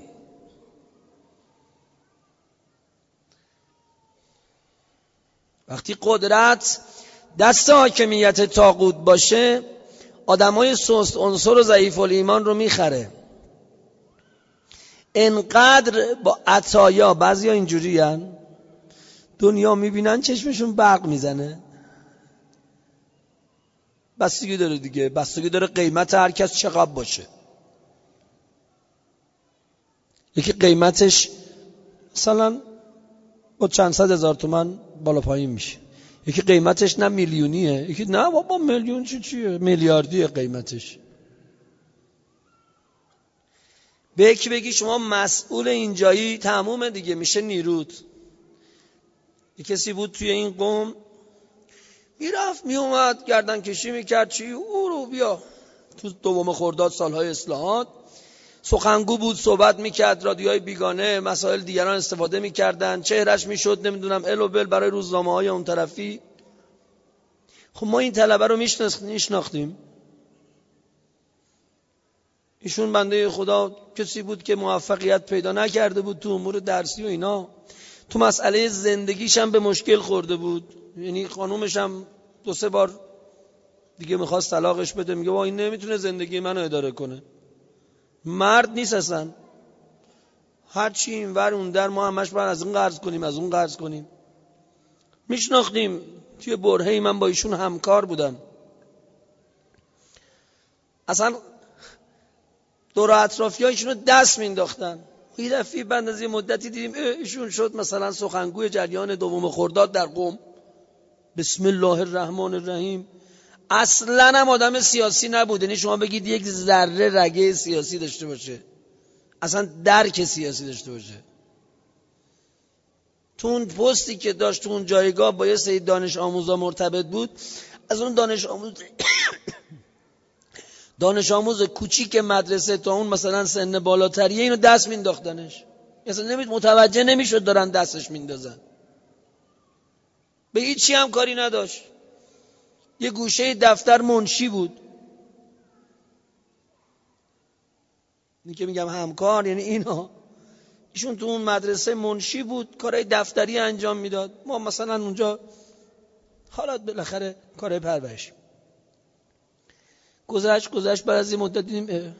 وقتی قدرت دست حاکمیت طاغوت باشه آدمای سست عنصر و ضعیف الایمان رو میخره. انقدر با عطایا، بعضیا اینجوری هن دنیا میبینن چشمشون برق میزنه. بستگی داره دیگه، بستگی داره قیمت هر کس چقدر باشه. یکی قیمتش مثلا با چند صد هزار تومان بالا پایین میشه، یکی قیمتش نه میلیونیه، یکی نه بابا میلیون چیه، میلیاردیه قیمتش. به یکی بگی شما مسئول اینجایی تمومه دیگه، میشه نیروت. یه کسی بود توی این قوم میرفت میومد گردن کشی میکرد، چی او رو بیا تو 2 خرداد سالهای اصلاحات سخنگو بود، صحبت میکرد، رادیوهای بیگانه مسائل دیگران استفاده میکردن، چهرش میشد نمیدونم ال و بل برای روزنامه های اون طرفی. خب ما این طلبه رو میشناختیم. ایشون بنده خدا کسی بود که موفقیت پیدا نکرده بود تو امور درسی و اینا، تو مسئله زندگیش هم به مشکل خورده بود. یعنی خانومش هم 2-3 بار دیگه میخواست طلاقش بده، میگه وا این نمیتونه زندگی منو اداره کنه، مرد نیست اصلا. هرچی این ور اون در ما همش باید از این قرض کنیم از اون قرض کنیم. میشناختیم، توی برهه‌ای من با ایشون همکار بودم. اصلا دور اطرافی ها ایشونو دست مینداختن، یه دفعه بعد از یه مدتی دیدیم ایشون شد مثلا سخنگوی جریان دوم خرداد در قم. بسم الله الرحمن الرحیم. اصلا هم آدم سیاسی نبود، یعنی شما بگید یک ذره رگه سیاسی داشته باشه، اصلا درک سیاسی داشته باشه. تو اون پستی که داشت، تو اون جایگاه با یه سری دانش آموزا مرتبط بود. از اون دانش آموز کوچیک مدرسه تا اون مثلا سن بالاتریه اینو دست مینداختنش، اصلا متوجه نمیشد دارن دستش میندازن، به هیچی هم کاری نداشت. یه گوشه دفتر منشی بود. این که میگم همکار یعنی ایشون تو اون مدرسه منشی بود، کارهای دفتری انجام میداد. ما مثلا اونجا حالات بالاخره کارهای پرورشی. گذشت بعد از این مدت دیدیم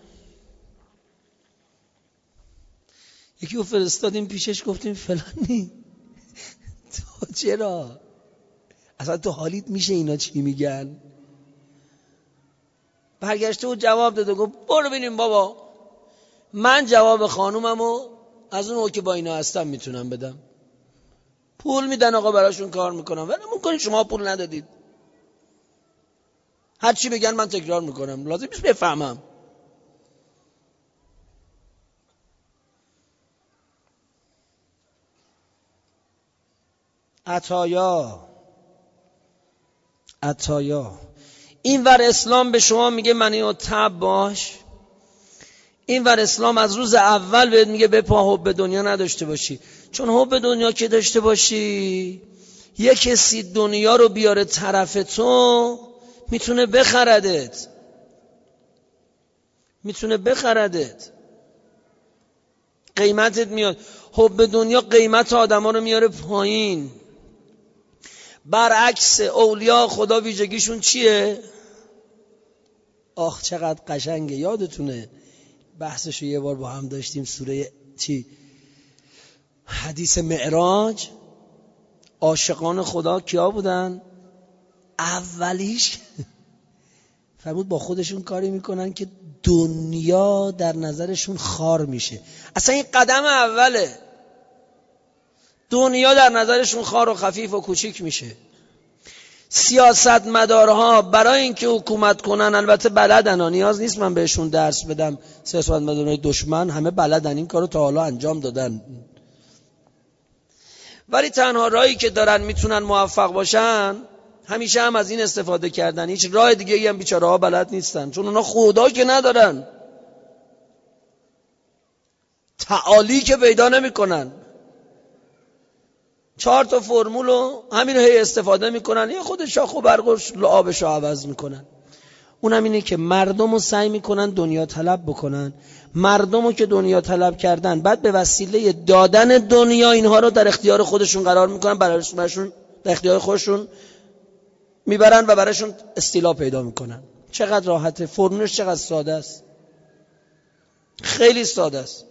یکی رو فرستادیم پیشش، گفتیم فلانی تو چرا؟ اصلا تو حالیت میشه اینا چی میگن؟ برگشته و جواب داده، گفت برو ببینیم بابا، من جواب خانوممو از اون که با اینا هستم میتونم بدم. پول میدن آقا براشون کار میکنم، ولی ممکنه شما پول ندادید. هر چی بگن من تکرار میکنم، لازم نیست بفهمم. عطایا این ور اسلام به شما میگه منی تب باش، این ور اسلام از روز اول بهت میگه بپا حب دنیا نداشته باشی. چون حب دنیا که داشته باشی، یک کسی دنیا رو بیاره طرف تو میتونه بخردت، قیمتت میاد. حب دنیا قیمت آدم ها رو میاره پایین. برعکس اولیاء خدا ویژگیشون چیه؟ آخ چقدر قشنگه. یادتونه بحثشو یه بار با هم داشتیم، سوره حدیث معراج. عاشقان خدا کیا بودن؟ اولیش فرمود با خودشون کاری میکنن که دنیا در نظرشون خار میشه. اصلا این قدم اوله. دنیا در نظرشون خار و خفیف و کوچیک میشه. سیاستمدارها برای اینکه حکومت کنن، البته بلدن، نیاز نیست من بهشون درس بدم، سیاستمدارهای دشمن همه بلدن، این کارو تا حالا انجام دادن، ولی تنها راهی که دارن میتونن موفق باشن همیشه هم از این استفاده کردن. هیچ راه دیگه ای هم بیچاره ها بلد نیستن، چون اونا خدا که ندارن، تعالی که پیدا نمی کنن. 4 تا فرمولو همین رو هی استفاده میکنن، یا خود شاخ و برگش آبشو عوض میکنن. اونم اینه که مردم رو سعی میکنن دنیا طلب بکنن. مردم رو که دنیا طلب کردن، بعد به وسیله دادن دنیا اینها رو در اختیار خودشون قرار میکنن، براشون در اختیار خودشون میبرن و براشون استیلا پیدا میکنن. چقدر راحته، فرمولش چقدر ساده است، خیلی ساده است.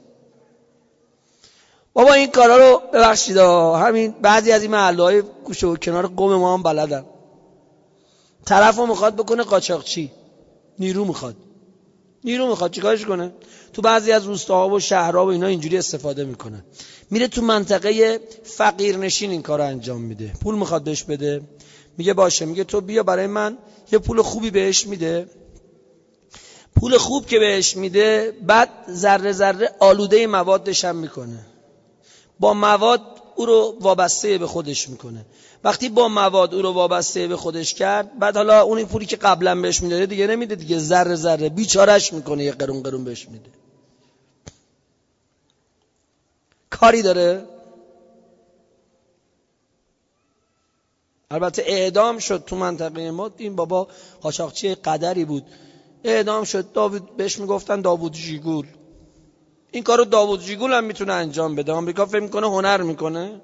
بابا این کارا رو ببخشید همین بعضی از این محله‌های گوشه و کنار قم ما هم بلدن. طرفو میخواد بکنه قاچاقچی، نیرو میخواد چیکارش کنه؟ تو بعضی از روستاها و شهرها و اینا اینجوری استفاده میکنن. میره تو منطقه فقیرنشین این کارو انجام میده. پول میخواد بهش بده، میگه باشه، میگه تو بیا برای من، یه پول خوبی بهش میده. پول خوب که بهش میده، بعد ذره ذره آلوده موادش هم میکنه، با مواد او رو وابسته به خودش میکنه. وقتی با مواد او رو وابسته به خودش کرد، بعد حالا اون این پولی که قبلا بهش میداده دیگه نمیده، دیگه ذره ذره بیچارهش میکنه، یه قرون بهش میده. کاری داره؟ البته اعدام شد تو منطقه ما. این بابا قاچاقچی قدری بود، اعدام شد. داوود بهش میگفتن داوود ژیگول. این کارو داوود ژیگول هم میتونه انجام بده. آمریکا فکر میکنه هنر میکنه.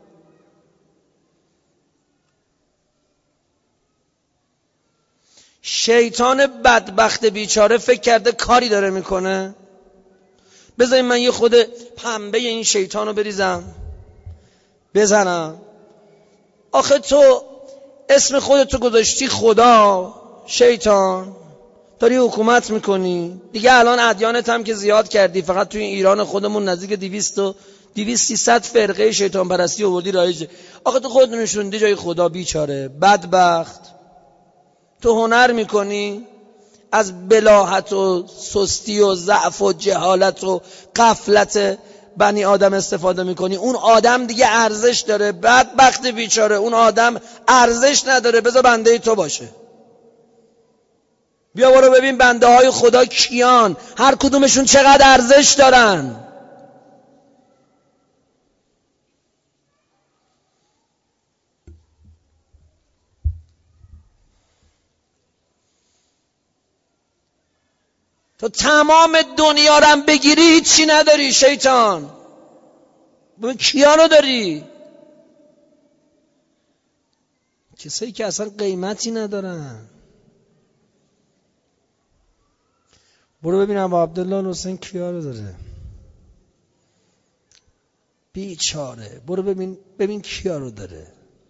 شیطان بدبخت بیچاره فکر کرده کاری داره میکنه. بذارید من یه خود پنبه این شیطانو بریزم بزنم. آخه تو اسم خودتو گذاشتی خدا، شیطان، داری حکومت میکنی دیگه. الان ادیانت هم که زیاد کردی، فقط توی ایران خودمون نزدیک 200-300 فرقه شیطان پرستی آوردی رایجه. آخه تو خودت نشوندی جای خدا، بیچاره بدبخت. تو هنر میکنی، از بلاهت و سستی و ضعف و جهالت و غفلت بنی آدم استفاده میکنی. اون آدم دیگه ارزش داره، بدبخت بیچاره، اون آدم ارزش نداره، بذار بنده تو باشه. بیا برو ببین بنده های خدا کیان، هر کدومشون چقدر ارزش دارن. تو تمام دنیا رو هم بگیری هیچی نداری شیطان. ببین کیا رو داری؟ کسایی که اصلا قیمتی ندارن. برو ببین ابو عبدالله حسین کیا رو داره، بیچاره. برو ببین کیا رو داره.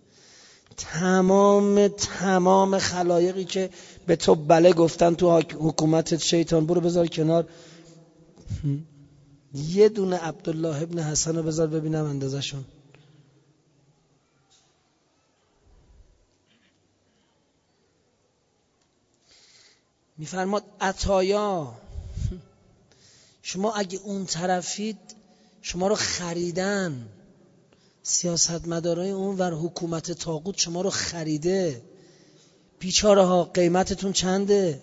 تمام خلایقی که به تو بله گفتن تو حکومتت شیطان، برو بذار کنار. یه دونه عبدالله ابن حسن رو بذار ببینم اندازشون. میفرماد عطایا شما اگه اون طرفید شما رو خریدن، سیاستمدارای اون ور حکومت طاغوت شما رو خریده. بیچاره ها قیمتتون چنده؟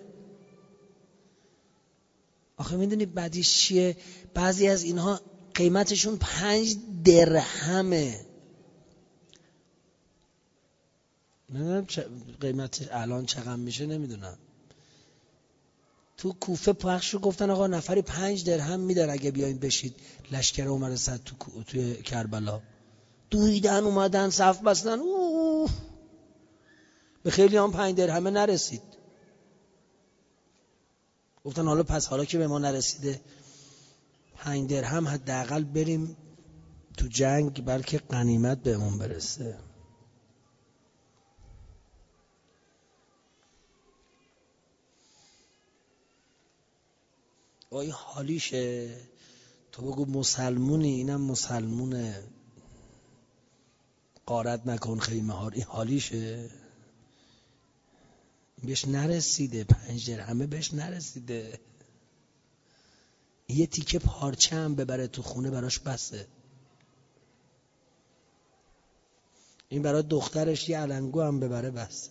آخه میدونی بعدیش چیه؟ بعضی از اینها قیمتشون 5 درهمه. نمیدونم قیمت الان چقدر میشه، نمیدونم. تو کوفه پخش رو گفتن آقا نفری 5 درهم میدن اگه بیاین بشید لشکر عمر صد توی کربلا. دویدن اومدن صف بستن. به خیلی هم 5 درهمه نرسید. گفتن حالا که به ما نرسیده 5 درهم حداقل بریم تو جنگ بلکه غنیمت بهمون برسه. وای حالیشه. تو بگو مسلمونی، اینم مسلمونه، غارت نکن خیمه ها. این حالیشه، بهش نرسیده. 5 درهمه بهش نرسیده. یه تیکه پارچه هم ببره تو خونه براش بسه. این برای دخترش یه علنگو هم ببره بسه.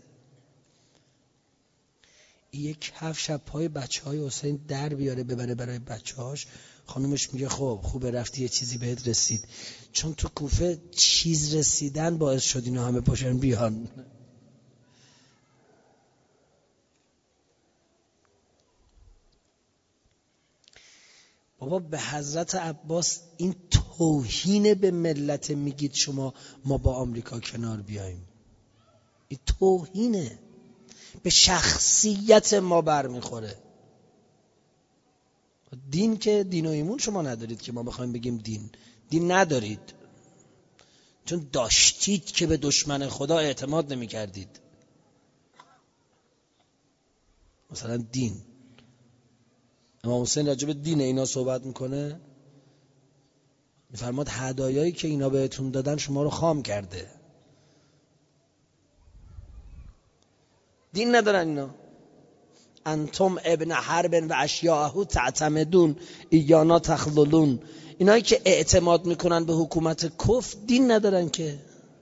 یه کفش از پای بچه‌های حسین در بیاره ببره برای بچه‌هاش. خانومش میگه خب خوبه رفتی، یه چیزی بهت رسید. چون تو کوفه چیز رسیدن باعث شد اینا همه پاشن بیان. بابا به حضرت عباس این توهین به ملت میگید شما ما با آمریکا کنار بیاییم. این توهینه، به شخصیت ما برمیخوره. دین که دین و ایمون شما ندارید که ما بخوایم بگیم دین ندارید، چون داشتید که به دشمن خدا اعتماد نمی کردید. مثلا دین، امام حسین راجع به دین اینا صحبت میکنه، میفرماد هدایایی که اینا بهتون دادن شما رو خام کرده. دین ندارن اینا. انتم ابن حرب و اشیاءه تعتمدون ایانا تخذلون. اینایی که اعتماد میکنن به حکومت کفر دین ندارن که.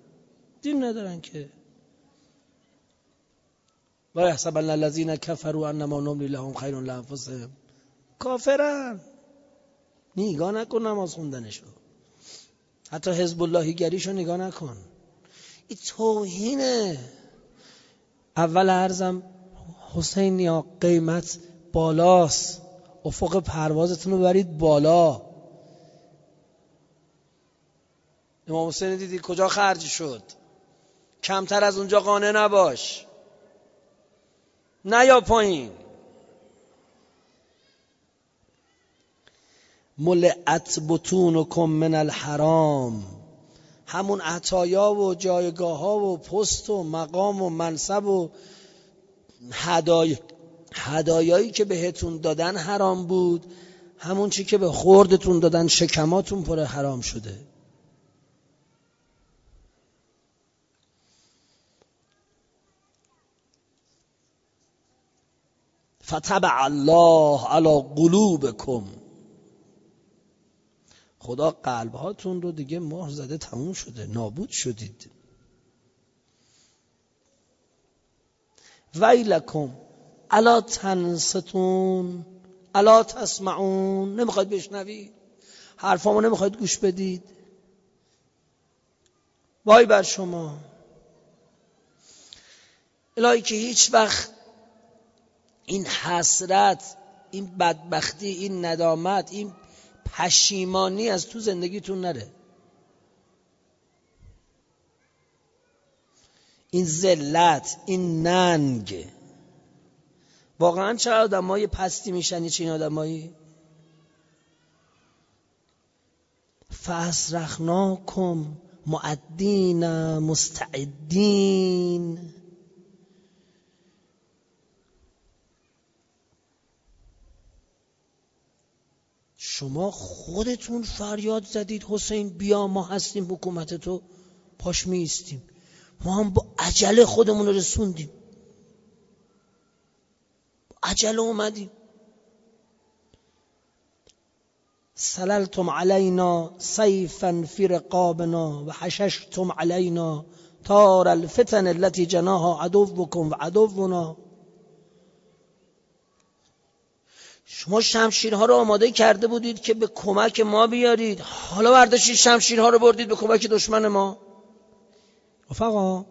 لا یحسبن الذین کفروا انما نملی لهم خیر لانفسهم. کافرن. نگاه نکن نماز خوندنشو، حتی حزب اللهی گریشو نگاه نکن. این توهینه. اول عرضم حسین یا قیمت بالاست، افق پروازتون رو برید بالا. امام حسین دیدی کجا خرج شد، کمتر از اونجا قانع نباش، نه یا پایین. ملئت بطونکم من الحرام، همون عطایا و جایگاه ها و پست و مقام و منصب و هدایایی که بهتون دادن حرام بود، همون چی که به خوردتون دادن شکماتون پر حرام شده. فتبع الله علی قلوبکم، خدا قلبهاتون رو دیگه مهر زده، تموم شده، نابود شدید. ویلکم الا تنصتون الا تسمعون، نمیخواید بشنوید حرفامو، نمیخواید گوش بدید، وای بر شما. الهی که هیچ وقت این حسرت، این بدبختی، این ندامت، این پشیمانی از تو زندگیتون نره، این ذلت، این ننگ. واقعا چه آدمای پستی میشن چه این آدمایی؟ فاصرخناکم معدین مستعدین. شما خودتون فریاد زدید حسین بیا، ما هستیم، حکومت تو، پاش میستیم. ما هم با عجله خودمون رو رسوندیم، با عجله اومدیم. سللتم علینا سیفا فی رقابنا و حششتم علینا تار الفتن التي جناها عدوکم و عدونا. شما شمشیرها رو آماده کرده بودید که به کمک ما بیارید، حالا برداشتید شمشیرها رو بردید به کمک دشمن ما. رفقا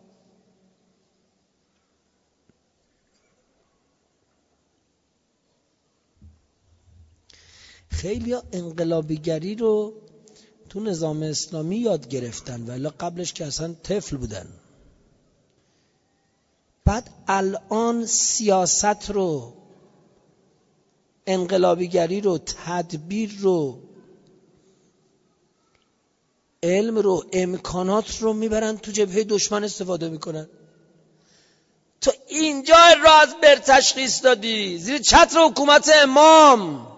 خیلی ها انقلابیگری رو تو نظام اسلامی یاد گرفتن ولی قبلش که اصلا طفل بودن. بعد الان سیاست رو، انقلابیگری رو، تدبیر رو، علم رو، امکانات رو میبرن تو جبهه دشمن استفاده میکنن. تو اینجا راز بر تشخیص دادی زیر چتر حکومت امام،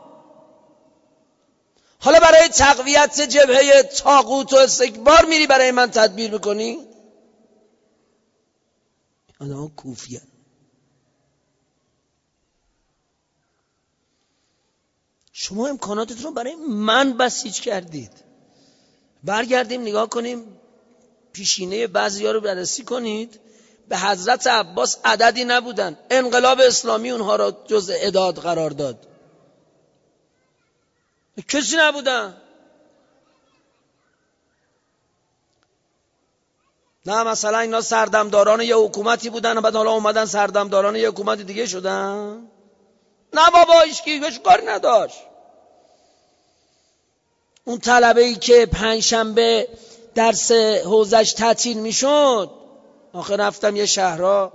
حالا برای تقویت جبهه طاغوت و استکبار میری برای من تدبیر میکنی؟ آدم کوفیه. شما امکاناتتون رو برای من بسیج کردید. برگردیم نگاه کنیم پیشینه بعضیا رو بررسی کنید. به حضرت عباس عددی نبودن، انقلاب اسلامی اونها را جزء عداد قرار داد. کسی نبودن. نه مثلا اینا سردمداران یه حکومتی بودن و بعد حالا اومدن سردمداران یه حکومت دیگه شدن. نه بابا، هیچکی بهش کاری نداشت. اون طلبه‌ای که پنجشنبه درس حوزش تعطیل میشد، آخه رفتم یه شهرها،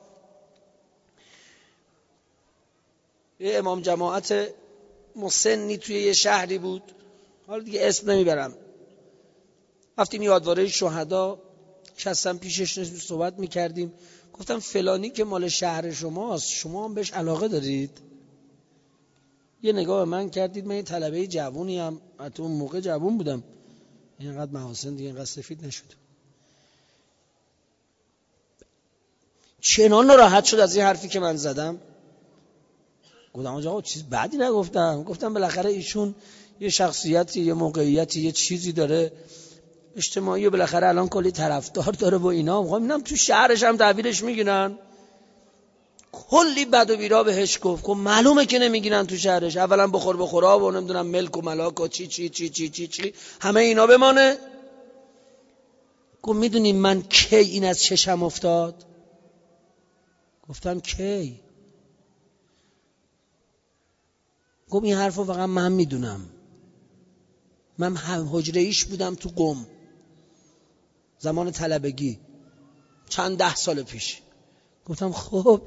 یه امام جماعت مسنی توی یه شهری بود، حالا دیگه اسم نمیبرم، رفتیم یادواره شهدا، نشستم پیشش صحبت میکردیم. گفتم فلانی که مال شهر شماست، شما هم بهش علاقه دارید؟ یه نگاه به من کردید، من یه طلبه جوونی ام، حتی اون موقع جوون بودم، اینقدر محاسن دیگه اینقدر سفید نشد. چنان راحت شد از این حرفی که من زدم. گفتم آقا چیز بعدی نگفتم، گفتم بالاخره ایشون یه شخصیتی، یه موقعیتی، یه چیزی داره اجتماعی و بالاخره الان کلی طرفدار داره و اینا. میگم اینم تو شهرش هم تحویلش میگیرن. کلی بد و بیرا بهش گفت معلومه که نمیگیرن تو شهرش، اولا بخورا و نمیدونم ملک و ملاک و چی چی چی چی چی چی همه اینا بمانه. گفت میدونی من کی این از چشم افتاد؟ گفتم کی؟ گفت این حرفو فقط من میدونم، من هم حجره ایش بودم تو قم زمان طلبگی چند 10 سال پیش. گفتم خب.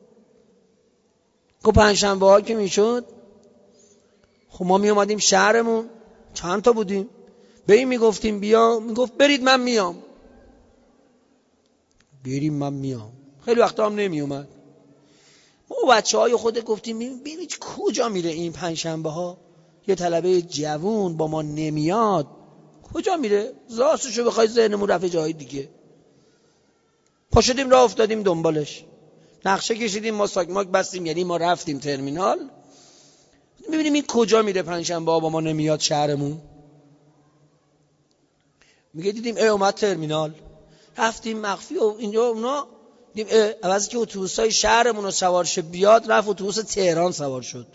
گفت پنجشنبه ها که میشد، خب ما می اومدیم شهرمون، چند تا بودیم، به این میگفتیم بیا، میگفت برید من میام. بریم من میام. خیلی وقتا هم نمی اومد. ما بچه‌های خود گفتیم ببینید کجا میره این پنجشنبه ها، یه طلبه جوون با ما نمیاد، کجا میره؟ راستشو بخوای ذهنمون رفت جای دیگه. پا شدیم راه افتادیم دنبالش، نقشه کشیدیم، ما ساگماک بستیم، یعنی ما رفتیم ترمینال ببینیم این کجا میره پنجشنبه ها با ما نمیاد شهرمون. میگه دیدیم اومد ترمینال، رفتیم مخفی و اینجا اونا دیدیم عوضی که اتوبوسای شهرمون رو سوار شه بیاد، رفت اتوبوس تهران سوار شد.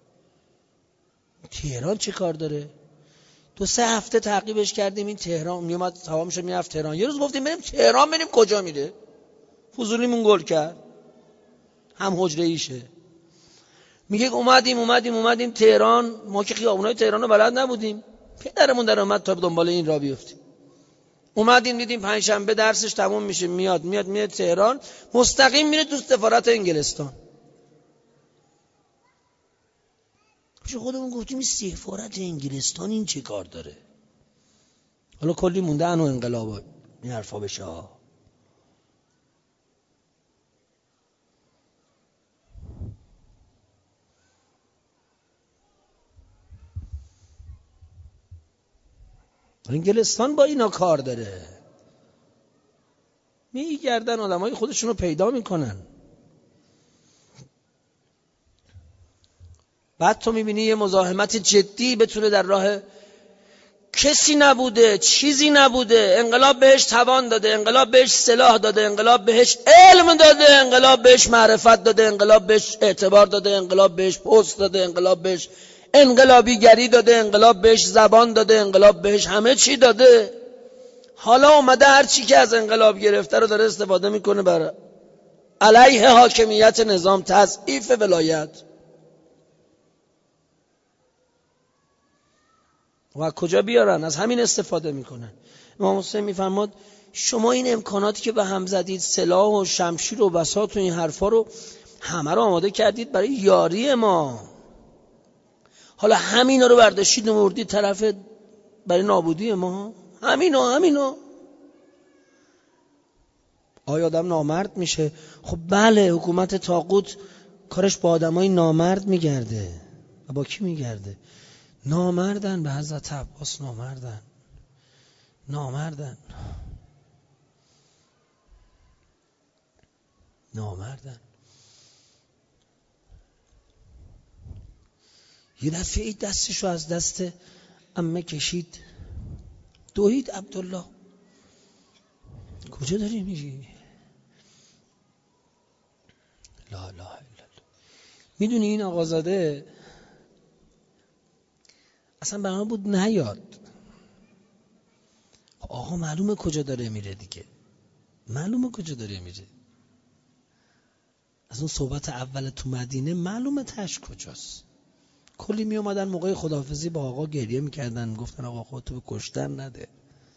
تهران چه کار داره؟ 2-3 هفته تعقیبش کردیم، این تهران میومد تمام شد میرفت تهران. یه روز گفتیم بریم تهران ببینیم کجا میره، فضولیمون گل کرد، هم حجره ایشه. میگه اومدیم تهران، ما که خیابونای تهران رو بلد نبودیم، پدرمون در اومد تا دنبال این راه بیفتیم. اومدیم دیدیم پنجشنبه درسش تموم میشه، میاد تهران، مستقیم میره تو سفارت انگلستان. پیش خودمون گفتیم این سفارت انگلستان این چه کار داره؟ حالا کلی مونده انو انقلاب این حرفا بشه ها. انگلستان با اینا کار داره، میگردن آدمای خودشونو پیدا میکنن. بعد تو میبینی یه مزاحمت جدی بتونه در راه کسی نبوده، چیزی نبوده، انقلاب بهش توان داده، انقلاب بهش سلاح داده، انقلاب بهش علم داده، انقلاب بهش معرفت داده، انقلاب بهش اعتبار داده، انقلاب بهش پست داده، انقلاب بهش انقلابیگری داده، انقلاب بهش زبان داده، انقلاب بهش همه چی داده. حالا اومده هر چی که از انقلاب گرفته رو داره استفاده میکنه برای علیه حاکمیت نظام، تضعیف ولایت. و از کجا بیارن؟ از همین استفاده میکنن. امام حسین میفرماد شما این امکاناتی که به هم زدید، سلاح و شمشیر و بساط و این حرفا رو همه رو آماده کردید برای یاری ما، حالا همینا رو برداشتید و مردید طرف برای نابودی ما. همینو آیا آدم نامرد میشه؟ خب بله، حکومت طاغوت کارش با آدمای نامرد میگرده. و با کی میگرده؟ نامردن، به حضرت عباس نامردن. یه دفعه دستشو از دست عمه کشید، دوید عبدالله. کجا داری میری؟ لا اله الا الله. میدونی این آقازاده اصلا برنامه بود نیاد. آقا معلومه کجا داره میره دیگه، معلومه کجا داره میره. از اون صحبت اول تو مدینه معلومه تش کجاست. کلی می اومدن موقع خداحافظی با آقا گریه میکردن، گفتن آقا خودتو به کشتن نده.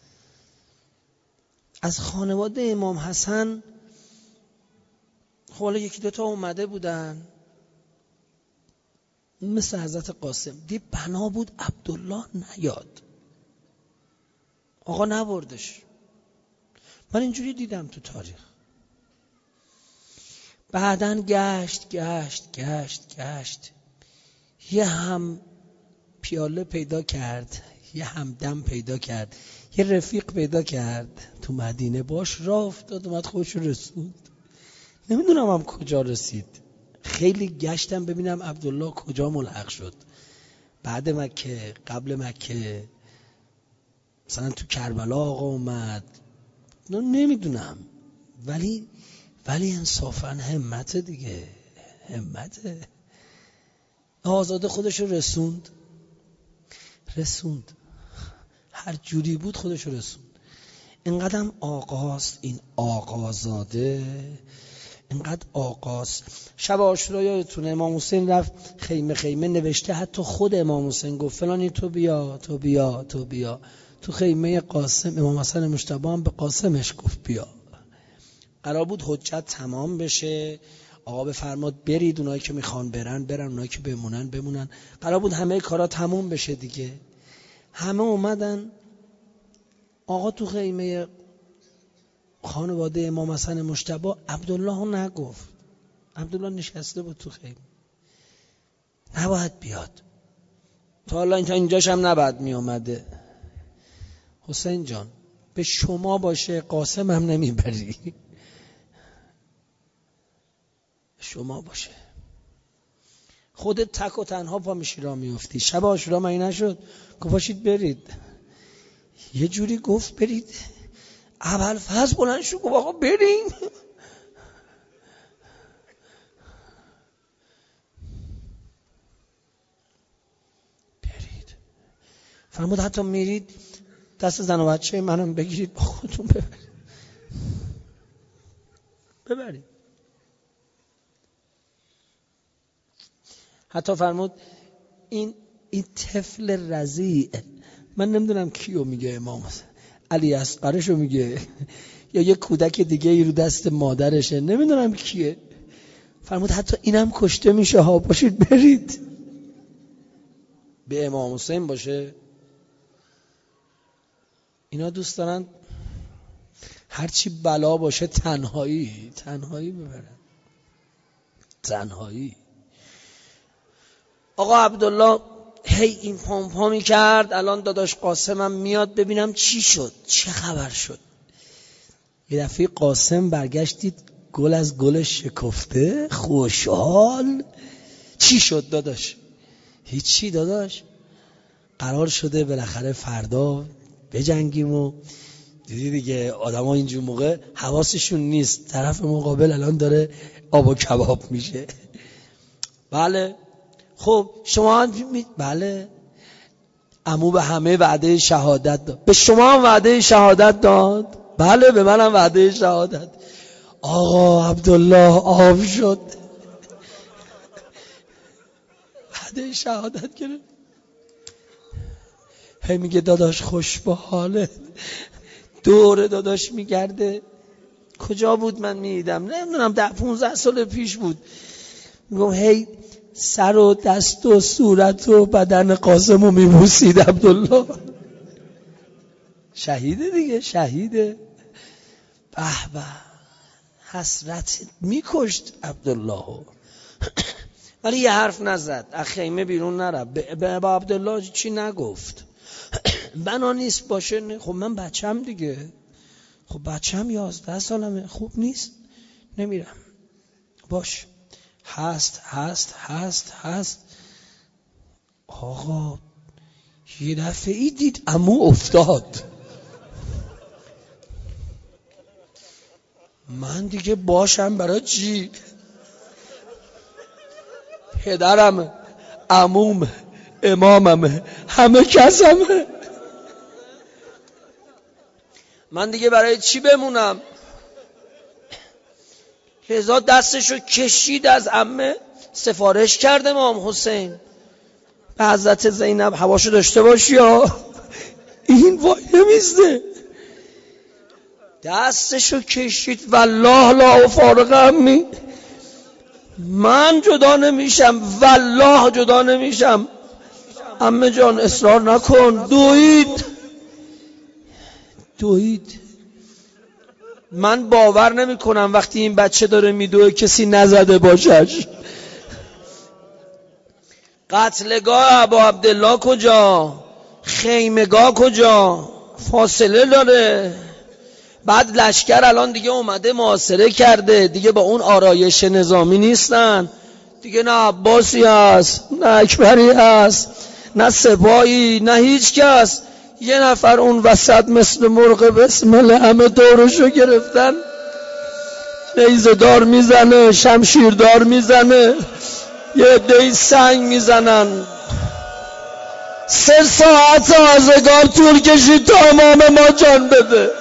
از خانواده امام حسن خب حالا 1-2 تا اومده بودن، مثل حضرت قاسم. دی بنا بود عبدالله نیاد، آقا نبردش. من اینجوری دیدم تو تاریخ. بعدن گشت یه هم پیاله پیدا کرد، یه همدم پیدا کرد، یه رفیق پیدا کرد تو مدینه، باش راه افتاد، اومد خودش رسوند. نمیدونم هم کجا رسید. خیلی گشتم ببینم عبدالله کجا ملحق شد، بعد مکه، قبل مکه، مثلا تو کربلا آقا اومد، نمیدونم. ولی انصافا همت دیگه، همته. آزاده خودش رو رسوند، هر جوری بود خودش رو رسوند. اینقدر آقاست این آقازاده، اینقدر آقاست. شب عاشورا یادتونه امام حسین رفت خیمه نوشته، حتی خود امام حسین گفت فلانی تو بیا. تو خیمه قاسم، امام حسن مجتبی هم به قاسمش گفت بیا. قرار بود حجت تمام بشه، آقا بفرماد برید، اونایی که میخوان برن، اونایی که بمونن. قرار بود همه کارا تموم بشه دیگه. همه اومدن، آقا تو خیمه خانواده امام حسن مجتبی عبدالله رو نگفت. عبدالله نشسته بود تو خیمه، نباید بیاد، تا حالا تا اینجاش هم نباید می اومده. حسین جان به شما باشه قاسم هم نمیبری، شما باشه خودت تک و تنها پا میشی راه میفتی. شب عاشورا مگه نشد گفت باشید برید، یه جوری گفت برید، ابوالفضل بلند شد گفت آقا بریم. برید، فرمود حتی میرید دست زن و بچه منم بگیرید با خودتون ببرید. حتی فرمود این طفل رضیع، من نمیدونم کیو میگه، امام علی اصغرشو میگه یا یه کودک دیگه ای رو دست مادرشه، نمیدونم کیه. فرمود حتی اینم کشته میشه ها، باشید برید. به امام حسین باشه اینا دوست دارن هرچی بلا باشه تنهایی ببرن، تنهایی. آقا عبدالله هی این پامپا می کرد، الان داداش قاسمم میاد ببینم چی شد، چه خبر شد. یه دفعه قاسم برگشت دید گل از گلش شکفته، خوشحال. چی شد داداش؟ هیچی داداش، قرار شده بالاخره فردا بجنگیم و دیدی دیگه آدم ها اینجور موقع حواسشون نیست، طرف مقابل الان داره آب و کباب میشه. بله خب شما بله، عمو به همه وعده شهادت داد، به شما هم وعده شهادت داد؟ بله به منم وعده شهادت. آقا عبدالله آب شد، وعده شهادت گرفت. هی میگه داداش خوش به حاله، دور داداش میگرده. کجا بود من میدیدم نمیدونم 10-15 سال پیش بود. میگم هی سر و دست و صورت و بدن قاسمو میبوسید عبدالله. شهیده دیگه، شهیده. به به، حسرت میکشت عبدالله. ولی یه حرف نزد، از خیمه بیرون نرفت، به عبدالله چی نگفت. بنا نیست باشه، خب من بچم دیگه، خب بچم 11 سالمه، خوب نیست نمیرم، باش هست. آقا یه دفعه دید عمو افتاد. من دیگه باشم برای چی؟ پدرم، عموم، امامم، همه کسمه، من دیگه برای چی بمونم؟ لذا دستشو کشید از عمه، سفارش کرده امام حسین به حضرت زینب حواشو داشته باشی یا این وای نمیزده. دستشو کشید والله لا فارغ عمی، من جدا نمیشم، والله جدا نمیشم. عمه جان اصرار نکن. دوید. من باور نمی کنم وقتی این بچه داره میدوه کسی نزده باشش. قتلگاه ابا عبدالله کجا؟ خیمگاه کجا؟ فاصله داره. بعد لشکر الان دیگه اومده محاصره کرده، دیگه با اون آرایش نظامی نیستن دیگه، نه عباسی هست، نه اکبری هست، نه سپاهی، نه هیچ کس. یه نفر اون وسط مثل مرغ بسمله همه دورشو گرفتن، نیزه دار میزنه، شمشیردار میزنه، یه عده‌ای سنگ میزنن. 3 ساعت آزگار طول کشید تا امام ما جان بده.